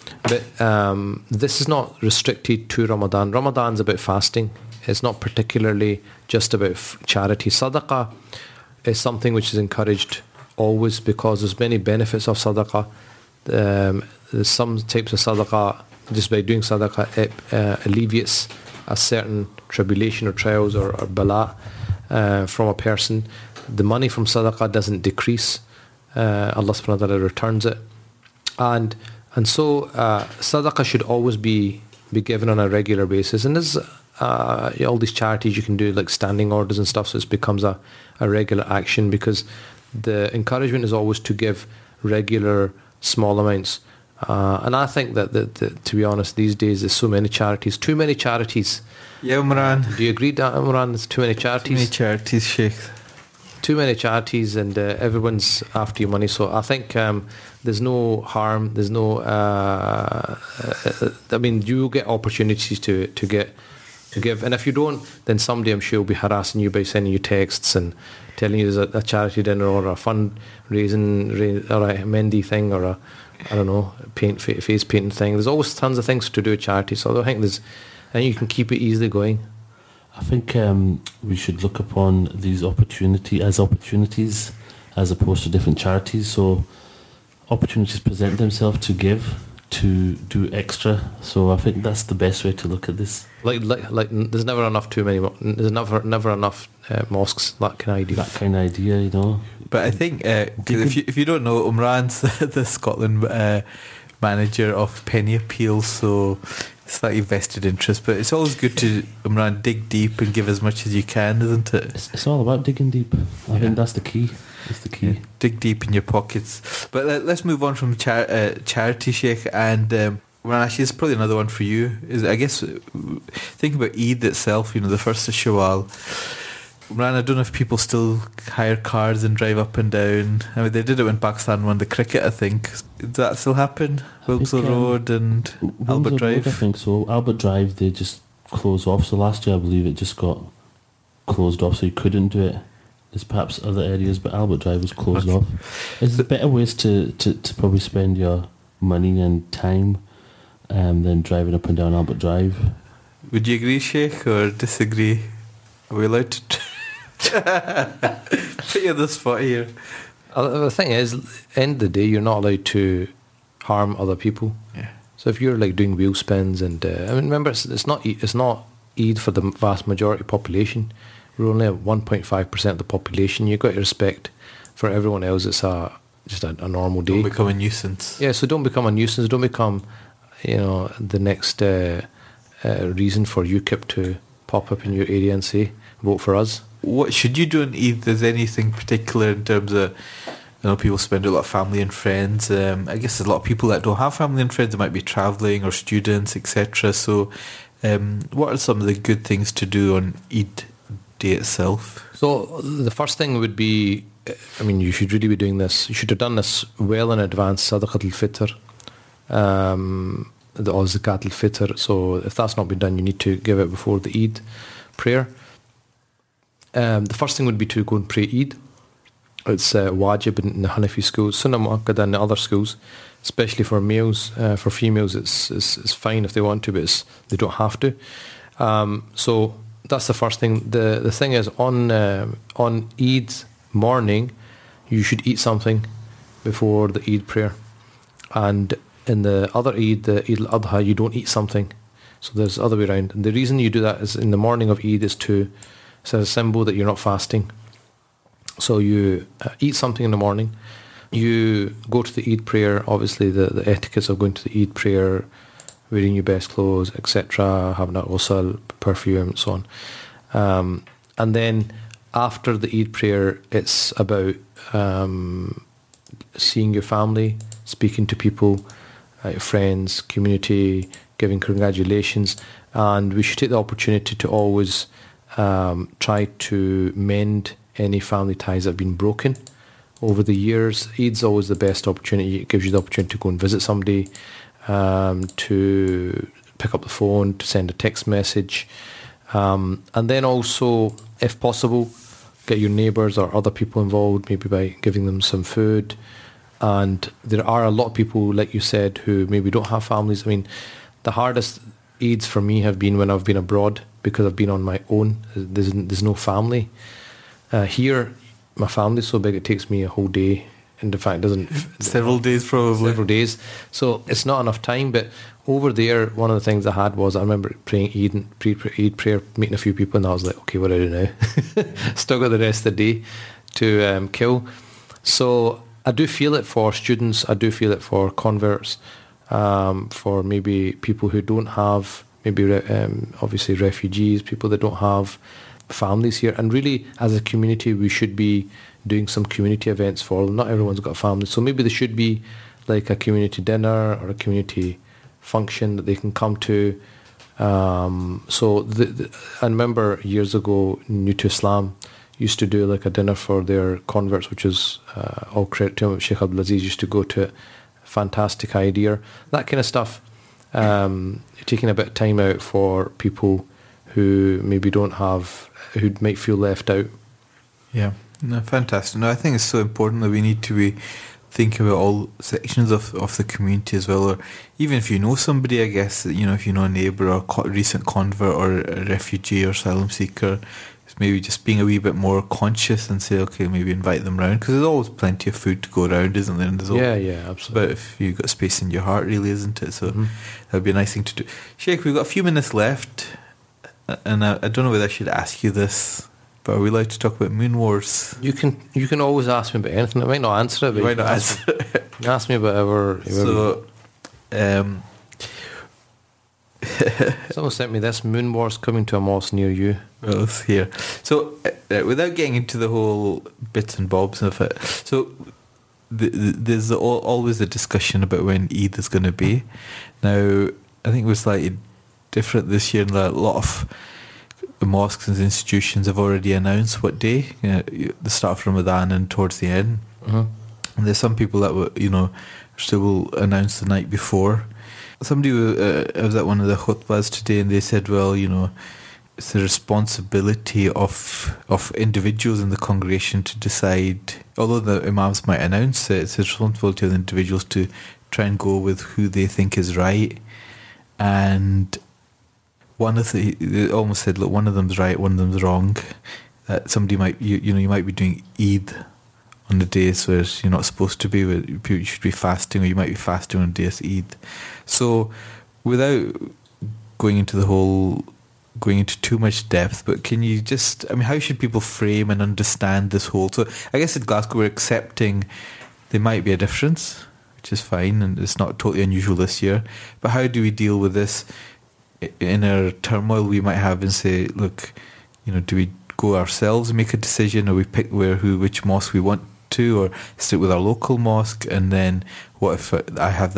But this is not restricted to Ramadan. Ramadan's about fasting. It's not particularly just about charity. Sadaqah is something which is encouraged always because there's many benefits of sadaqah. There's some types of sadaqah, just by doing sadaqah, it alleviates a certain tribulation or trials or bala from a person. The money from sadaqah doesn't decrease. Allah subhanahu wa ta'ala returns it. And so sadaqah should always be given on a regular basis. And there's all these charities you can do, like standing orders and stuff, so it becomes a regular action, because the encouragement is always to give regular small amounts. And I think that to be honest, these days there's so many charities, too many charities. Yeah, Umran. Do you agree, Umran? There's too many charities. Too many charities, Sheikh. Too many charities, and everyone's after your money. So I think there's no harm. There's no. I mean, you get opportunities to give, and if you don't, then somebody, I'm sure, will be harassing you by sending you texts and telling you there's a charity dinner or a fundraising or a Mendy thing or a, I don't know, face painting thing. There's always tons of things to do with charity. So I think and you can keep it easily going. I think we should look upon these opportunities as opposed to different charities. So opportunities present themselves to give, to do extra. So I think that's the best way to look at this. Like there's never enough there's never enough mosques. That kind of idea. But I think if you don't know, Umran's the Scotland manager of Penny Appeal, so slightly vested interest. But it's always good to, Umran, dig deep and give as much as you can, isn't it? It's all about digging deep. I think that's the key. Yeah, dig deep in your pockets. But let's move on from charity, Sheikh. And well, actually, it's probably another one for you. I guess think about Eid itself. The first of Shawwal. Man, I don't know if people still hire cars and drive up and down. I mean, they did it when Pakistan won the cricket, I think. Does that still happen? Wilmslow Road and Albert Drive? Road, I think so. Albert Drive, they just closed off. So last year, I believe it just got closed off, so you couldn't do it. There's perhaps other areas, but Albert Drive was closed off. There's better ways to probably spend your money and time than driving up and down Albert Drive. Would you agree, Sheikh, or disagree? Are we allowed to put you on the spot here? The thing is, at the end of the day, you're not allowed to harm other people. Yeah. So if you're like doing wheel spins and I mean, remember, it's not Eid for the vast majority population. We're only at 1.5% of the population. You've got to respect for everyone else. It's just a normal day. Don't become a nuisance. Yeah, so don't become a nuisance. Don't become, the next reason for UKIP to pop up in your area and say, vote for us. What should you do on Eid? Is anything particular in terms of, people spend a lot of family and friends. I guess there's a lot of people that don't have family and friends. They might be travelling or students, etc. So What are some of the good things to do on Eid day itself? So the first thing would be, I mean, you should really be doing this. You should have done this well in advance, Sadaqat al-Fitr, or Zakat al-Fitr. So if that's not been done, you need to give it before the Eid prayer. The first thing would be to go and pray Eid. It's wajib in the Hanafi schools, Sunnah Mu'akkada in the other schools, especially for males. For females, it's fine if they want to, but they don't have to. So that's the first thing. The thing is, on Eid morning, you should eat something before the Eid prayer. And in the other Eid, the Eid al-Adha, you don't eat something. So there's the other way around. And the reason you do that is in the morning of Eid is it's a symbol that you're not fasting. So you eat something in the morning. You go to the Eid prayer. Obviously, the etiquettes of going to the Eid prayer, wearing your best clothes, etc., having a ghusl, perfume, and so on. And then after the Eid prayer, it's about seeing your family, speaking to people, your friends, community, giving congratulations. And we should take the opportunity to always try to mend any family ties that have been broken over the years. Eid's always the best opportunity. It gives you the opportunity to go and visit somebody, to pick up the phone, to send a text message, and then also, if possible, get your neighbours or other people involved, maybe by giving them some food. And there are a lot of people, like you said, who maybe don't have families. I mean, the hardest Eids for me have been when I've been abroad, because I've been on my own. There's no family. Here, my family's so big it takes me a whole day, and in fact, it doesn't. Several days, probably. Several days. So it's not enough time. But over there, one of the things I had was I remember praying Eid and Eid prayer, meeting a few people, and I was like, okay, what do I do now? Still got the rest of the day to kill. So I do feel it for students. I do feel it for converts, for maybe people who don't have, maybe obviously refugees, people that don't have families here. And really, as a community, we should be doing some community events for them. Not everyone's got a family, so maybe there should be like a community dinner or a community function that they can come to. So I remember years ago, New to Islam used to do like a dinner for their converts, which is all credit to him. Sheikh Abdulaziz used to go to it. Fantastic idea. That kind of stuff. Taking a bit of time out for people who maybe don't have, who might feel left out. Yeah, no, fantastic. No, I think it's so important that we need to be thinking about all sections of the community as well, or even if you know somebody, I guess, if you know a neighbour or a recent convert or a refugee or asylum seeker, maybe just being a wee bit more conscious and say, okay, maybe invite them round, because there's always plenty of food to go around, isn't there? And yeah, absolutely. But if you've got space in your heart, really, isn't it? So that'd be a nice thing to do. Sheikh, we've got a few minutes left, and I don't know whether I should ask you this, but are we allowed to talk about Moon Wars? You can always ask me about anything. I might not answer it, but you might not answer it. You can ask me about whatever. So, someone sent me this: Moon Wars coming to a mosque near you. Well, it's here. So, without getting into the whole bits and bobs of it, so there's always a discussion about when Eid is going to be. Now, I think it was slightly different this year, and a lot of mosques and institutions have already announced what day, the start of Ramadan and towards the end. And there's some people that will, still will announce the night before. Somebody I was at one of the khutbahs today, and they said, well, it's the responsibility of individuals in the congregation to decide, although the imams might announce it, it's the responsibility of the individuals to try and go with who they think is right. And they almost said, look, one of them's right, one of them's wrong. That somebody might, you might be doing Eid on the days where you're not supposed to be, where you should be fasting, or you might be fasting on the days Eid. So, without going into too much depth, but can you just, how should people frame and understand this whole? So, I guess in Glasgow we're accepting there might be a difference, which is fine, and it's not totally unusual this year. But how do we deal with this in our turmoil we might have, and say, look, do we go ourselves and make a decision, or we pick which mosque we want to, or stick with our local mosque? And then what if I have that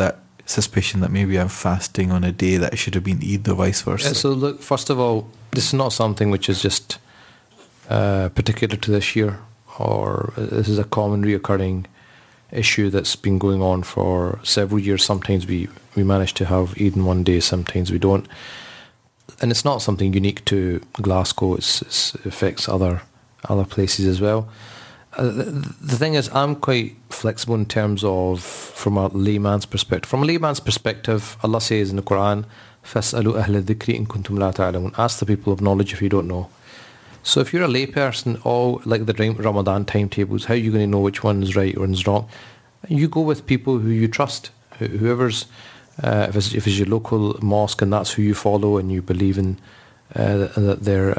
suspicion that maybe I'm fasting on a day that should have been Eid or vice versa? Yeah, so look, first of all, this is not something which is just particular to this year, or this is a common reoccurring issue that's been going on for several years. Sometimes we manage to have Eid in one day, sometimes we don't. And it's not something unique to Glasgow, it affects other places as well. The thing is, I'm quite flexible in terms of, from a layman's perspective. From a layman's perspective, Allah says in the Quran, فَاسْأَلُوا أَهْلَ الذِّكْرِ إِن كُنْتُمْ لَا تَعْلَمُونَ. Ask the people of knowledge if you don't know. So if you're a layperson, all like the Ramadan timetables, how are you going to know which one is right or is wrong? You go with people who you trust, whoever's, if it's your local mosque and that's who you follow and you believe in that they're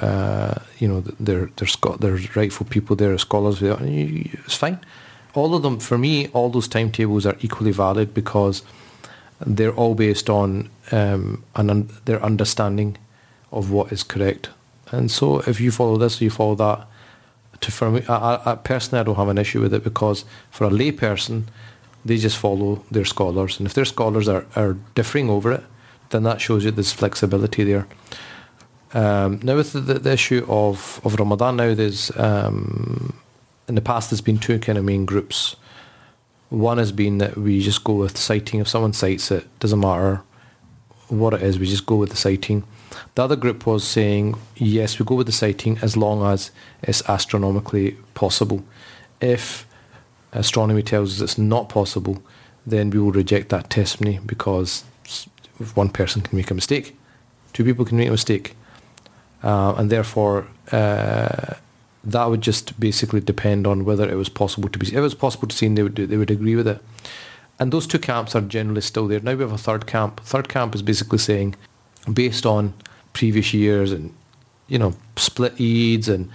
rightful people, they're scholars, it's fine. All of them, for me, all those timetables are equally valid because they're all based on their understanding of what is correct. And so if you follow this or you follow that, for me, I personally, I don't have an issue with it, because for a lay person, they just follow their scholars. And if their scholars are differing over it, then that shows you there's flexibility there. Now with the issue of Ramadan, now there's, in the past there's been two kind of main groups. One has been that we just go with citing. If someone cites it, doesn't matter what it is, we just go with the citing. The other group was saying, yes, we go with the citing as long as it's astronomically possible. If astronomy tells us it's not possible, then we will reject that testimony, because if one person can make a mistake, two people can make a mistake. And therefore, that would just basically depend on whether it was possible to be seen. If it was possible to see, they would agree with it. And those two camps are generally still there. Now we have a third camp. Third camp is basically saying, based on previous years and, split Eids and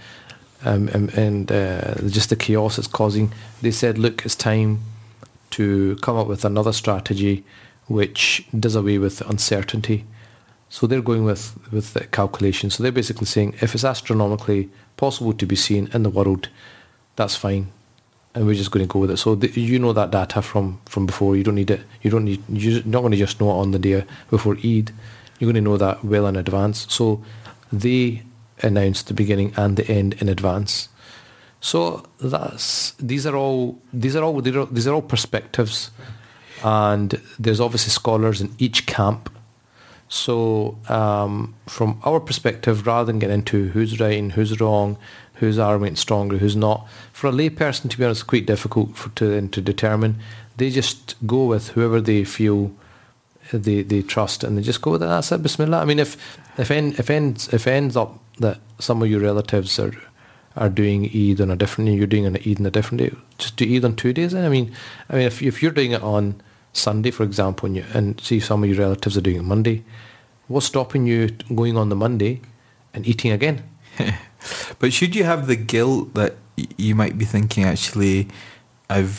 just the chaos it's causing, they said, look, it's time to come up with another strategy which does away with uncertainty. So they're going with the calculation. So they're basically saying, if it's astronomically possible to be seen in the world, that's fine, and we're just going to go with it. So that data from before. You don't need it. You're not going to just know it on the day before Eid. You're going to know that well in advance. So they announced the beginning and the end in advance. So these are all perspectives, and there's obviously scholars in each camp. So from our perspective, rather than getting into who's right and who's wrong, whose argument stronger, who's not, for a lay person, to be honest, it's quite difficult to determine. They just go with whoever they feel they trust, and they just go with it. That's it. Bismillah. I mean, if it ends up that some of your relatives are doing Eid on a different day, you're doing an Eid on a different day, just do Eid on 2 days. Then I mean, if you're doing it on Sunday, for example, and see some of your relatives are doing it Monday, what's stopping you going on the Monday and eating again? But should you have the guilt that you might be thinking, actually, I've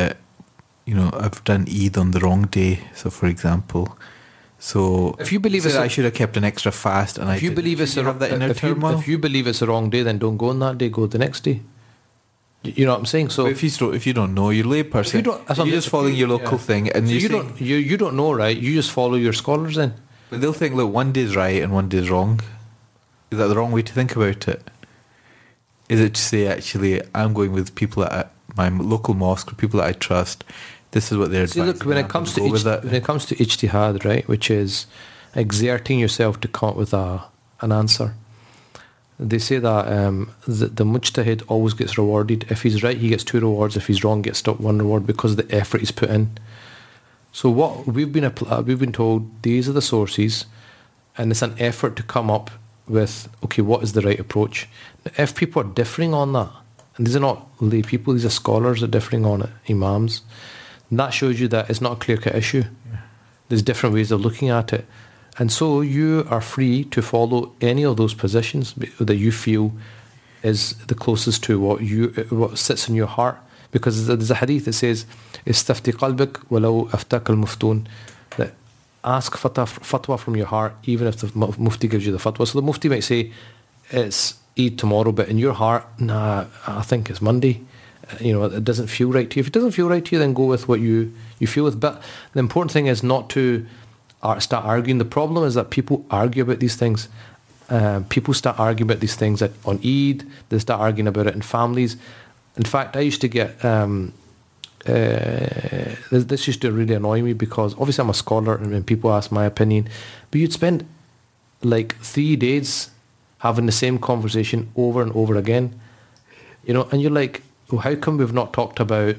done Eid on the wrong day. So, for example, if you believe I should have kept an extra fast, and if you believe it's if you believe it's the wrong day, then don't go on that day. Go the next day. You know what I'm saying? So but if you don't know, you're lay person. You're just following your local thing, and so you don't know, right? You just follow your scholars then. But they'll think, look, one day's right and one day's wrong. Is that the wrong way to think about it? Is it to say, actually, I'm going with people at my local mosque or people that I trust? This is what they're advising. See, look, when it comes to ijtihad, right, which is exerting yourself to come up with an answer, they say that the mujtahid always gets rewarded. If he's right, he gets 2 rewards. If he's wrong, he gets 1 reward, because of the effort he's put in. So what we've been told, these are the sources, and it's an effort to come up with, okay, what is the right approach? If people are differing on that, and these are not lay people, these are scholars that are differing on it, imams, that shows you that it's not a clear-cut issue. Yeah. There's different ways of looking at it. And so you are free to follow any of those positions that you feel is the closest to what sits in your heart. Because there's a hadith that says, "Istafti qalbik walau aftak al-muftun," that ask fatwa from your heart, even if the mufti gives you the fatwa. So the mufti might say it's Eid tomorrow, but in your heart, nah, I think it's Monday. it doesn't feel right to you. If it doesn't feel right to you, then go with what you feel with. But the important thing is not to start arguing. The problem is that people argue about these things. People start arguing about these things on Eid. They start arguing about it in families. In fact, I used to get this used to really annoy me, because obviously I'm a scholar and when people ask my opinion, but you'd spend like 3 days having the same conversation over and over again, and you're like, well, how come we've not talked about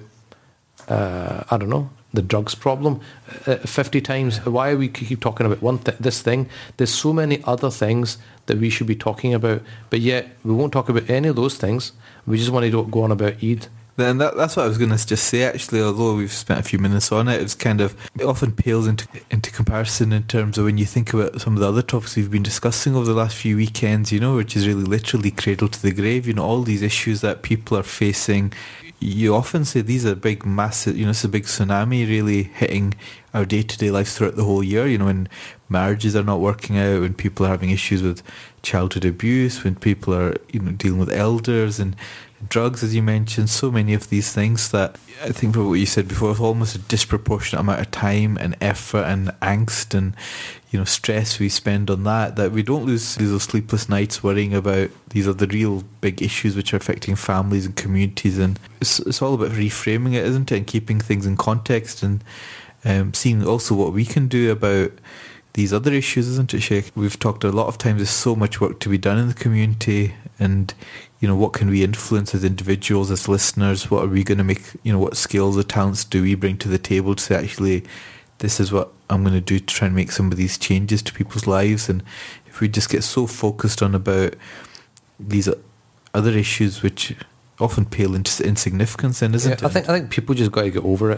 I don't know, the drugs problem 50 times? Why are we keep talking about this thing? There's so many other things that we should be talking about, but yet we won't talk about any of those things. We just want to go on about Eid. Then that's what I was going to just say, actually. Although we've spent a few minutes on it, it often pales into comparison in terms of when you think about some of the other topics we've been discussing over the last few weekends, which is really literally cradle to the grave. All these issues that people are facing. You often say these are big, massive, it's a big tsunami really hitting our day-to-day lives throughout the whole year, when marriages are not working out, when people are having issues with childhood abuse, when people are, dealing with elders and drugs, as you mentioned, so many of these things that I think from what you said before, it's almost a disproportionate amount of time and effort and angst and stress we spend on that we don't lose those sleepless nights worrying about these are the real big issues which are affecting families and communities. And it's all about reframing it, isn't it, and keeping things in context and seeing also what we can do about these other issues, isn't it, Sheikh? We've talked a lot of times, there's so much work to be done in the community, and what can we influence as individuals, as listeners? What are we going to make, what skills or talents do we bring to the table to say, actually, this is what I'm going to do to try and make some of these changes to people's lives? And if we just get so focused on about these other issues which often pale into insignificance, then, isn't it? I think people just got to get over it.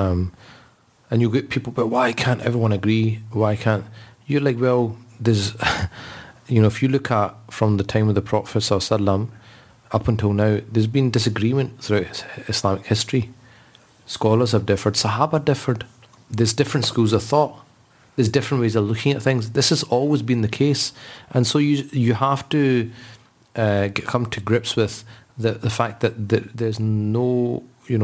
And you get people, but why can't everyone agree? Why can't... You're like, well, there's... if you look at from the time of the Prophet ﷺ up until now, there's been disagreement throughout Islamic history. Scholars have differed. Sahaba differed. There's different schools of thought. There's different ways of looking at things. This has always been the case. And so you have to come to grips with the fact that there's no,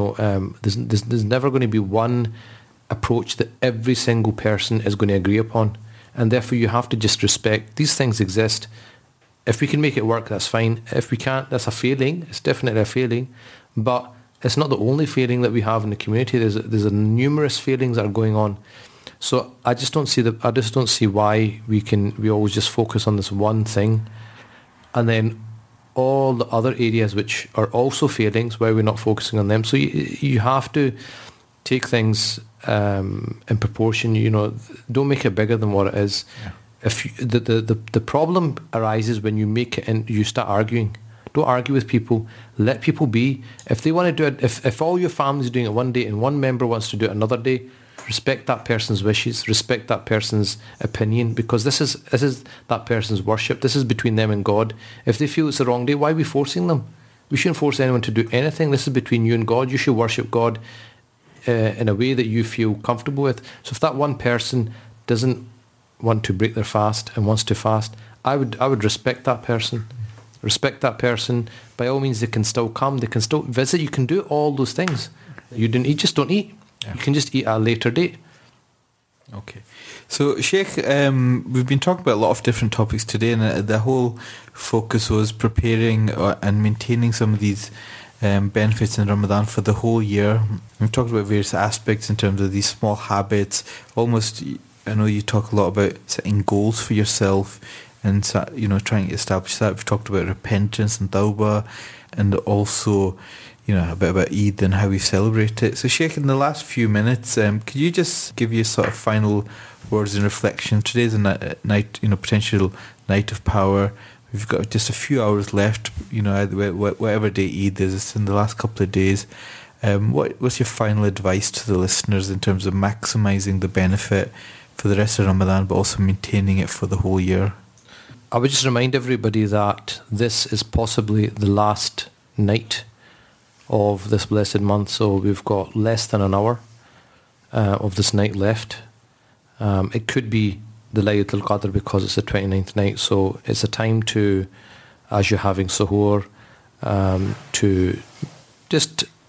there's never going to be one approach that every single person is going to agree upon. And therefore you have to just respect these things exist. If we can make it work, that's fine. If we can't, that's a failing. It's definitely a failing. But it's not the only failing that we have in the community. There's numerous failings that are going on. So I just don't see why we always just focus on this one thing, and then all the other areas which are also failings, why we're not focusing on them. So you have to take things in proportion. Don't make it bigger than what it is. Yeah. If the problem arises when you make it and you start arguing. Don't argue with people. Let people be. If they want to do it, if all your family's doing it one day and one member wants to do it another day, respect that person's wishes, respect that person's opinion, because this is that person's worship. This is between them and God. If they feel it's the wrong day, why are we forcing them? We shouldn't force anyone to do anything. This is between you and God. You should worship God in a way that you feel comfortable with. So if that one person doesn't want to break their fast and wants to fast, I would respect that person. Respect that person. By all means, they can still come. They can still visit. You can do all those things. You just don't eat. Yeah. You can just eat at a later date. Okay. So, Sheikh, we've been talking about a lot of different topics today, and the whole focus was preparing and maintaining some of these benefits in Ramadan for the whole year. We've talked about various aspects in terms of these small habits. Almost, I know you talk a lot about setting goals for yourself and trying to establish that. We've talked about repentance and tawbah, and also a bit about Eid and how we celebrate it. So, Sheikh, in the last few minutes, could you just give your sort of final words and reflection? Today's a night, potential night of power. We've got just a few hours left, whatever day Eid is, it's in the last couple of days. What's your final advice to the listeners in terms of maximising the benefit for the rest of Ramadan, but also maintaining it for the whole year? I would just remind everybody that this is possibly the last night of this blessed month, so we've got less than an hour of this night left. It could be the Laylatul Qadr because it's the 29th night, so it's a time to, as you're having suhoor, to just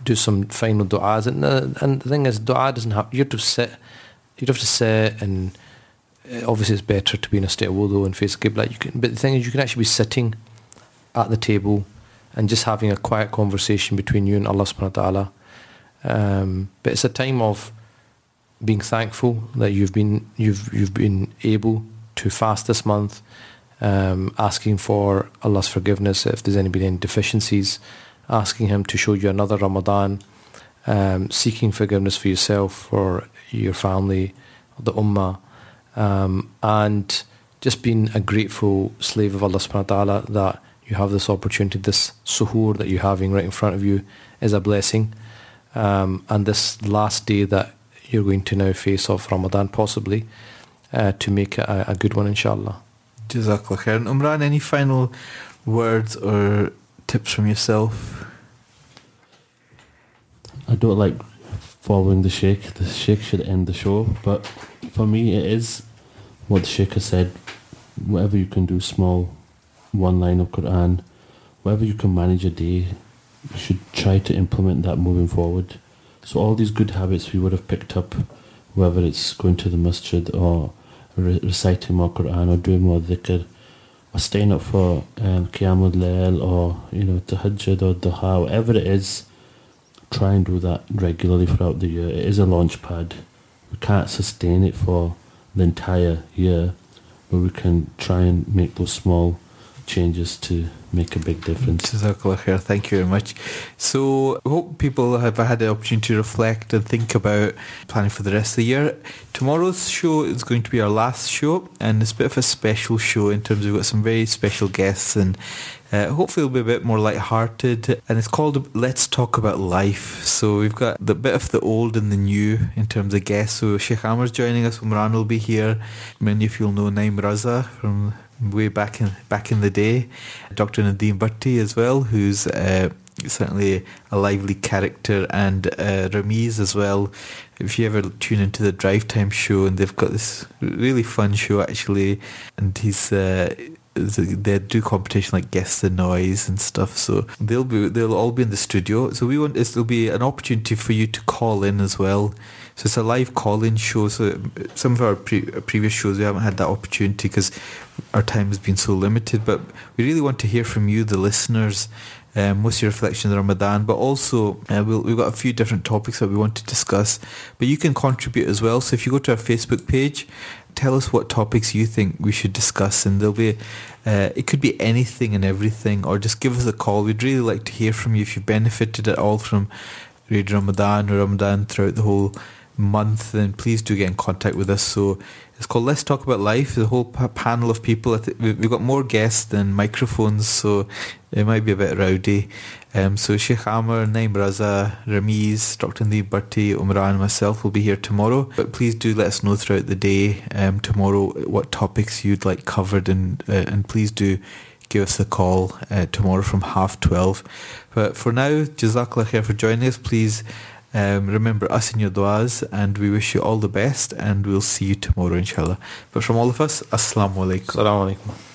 do some final du'as. And the thing is, du'a doesn't have, you have to sit, and obviously it's better to be in a state of wudu and face Qibla. But the thing is, you can actually be sitting at the table and just having a quiet conversation between you and Allah subhanahu wa ta'ala. But it's a time of being thankful that you've been able to fast this month, asking for Allah's forgiveness if there's been any deficiencies, asking Him to show you another Ramadan, seeking forgiveness for yourself, for your family, the ummah, and just being a grateful slave of Allah subhanahu wa ta'ala that you have this opportunity. This suhoor that you're having right in front of you is a blessing, and this last day that you're going to now face off Ramadan, possibly, to make it a good one, inshallah. Jazakallah khair. And Umran, any final words or tips from yourself? I don't like following the Sheikh. The Sheikh should end the show, but for me it is what the Sheikh has said. Whatever you can do, small, one line of Quran, whatever you can manage a day, you should try to implement that moving forward. So all these good habits we would have picked up, whether it's going to the masjid or reciting more Quran or doing more dhikr or staying up for Qiyamul Layl or tahajjud or duha, whatever it is, try and do that regularly throughout the year. It is a launch pad. We can't sustain it for the entire year, but we can try and make those small changes to make a big difference. Jazakallah khair. Thank you very much. So I hope people have had the opportunity to reflect and think about planning for the rest of the year. Tomorrow's show is going to be our last show, and it's a bit of a special show in terms of we've got some very special guests, and hopefully it'll be a bit more light-hearted, and it's called Let's Talk About Life. So we've got the bit of the old and the new in terms of guests. So Sheikh Amar's joining us, Umran will be here. Many of you will know Naim Raza from way back in the day. Dr. Nadeem Bhatti as well, who's certainly a lively character, and Ramiz as well. If you ever tune into the Drive Time show, and they've got this really fun show actually, and they do competition like Guess the Noise and stuff, so they'll all be in the studio. So there'll be an opportunity for you to call in as well. So it's a live call-in show. So some of our previous shows we haven't had that opportunity because our time has been so limited, but we really want to hear from you, the listeners, most of your reflections on Ramadan, but also we've got a few different topics that we want to discuss, but you can contribute as well. So if you go to our Facebook page, tell us what topics you think we should discuss, and there'll be it could be anything and everything, or just give us a call. We'd really like to hear from you if you benefited at all from Radio Ramadan or Ramadan throughout the whole month, then please do get in contact with us. So it's called Let's Talk About Life. The whole panel of people, we've got more guests than microphones, so it might be a bit rowdy. So Sheikh Amar, Naim Raza, Ramiz, Dr. Nadeem Bhatti, Umran and myself will be here tomorrow, but please do let us know throughout the day tomorrow what topics you'd like covered, and please do give us a call tomorrow from 12:30. But for now, Jazakallah khair for joining us. Please remember us in your du'as, and we wish you all the best, and we'll see you tomorrow inshallah. But from all of us, Assalamu alaikum. Assalamu alaikum.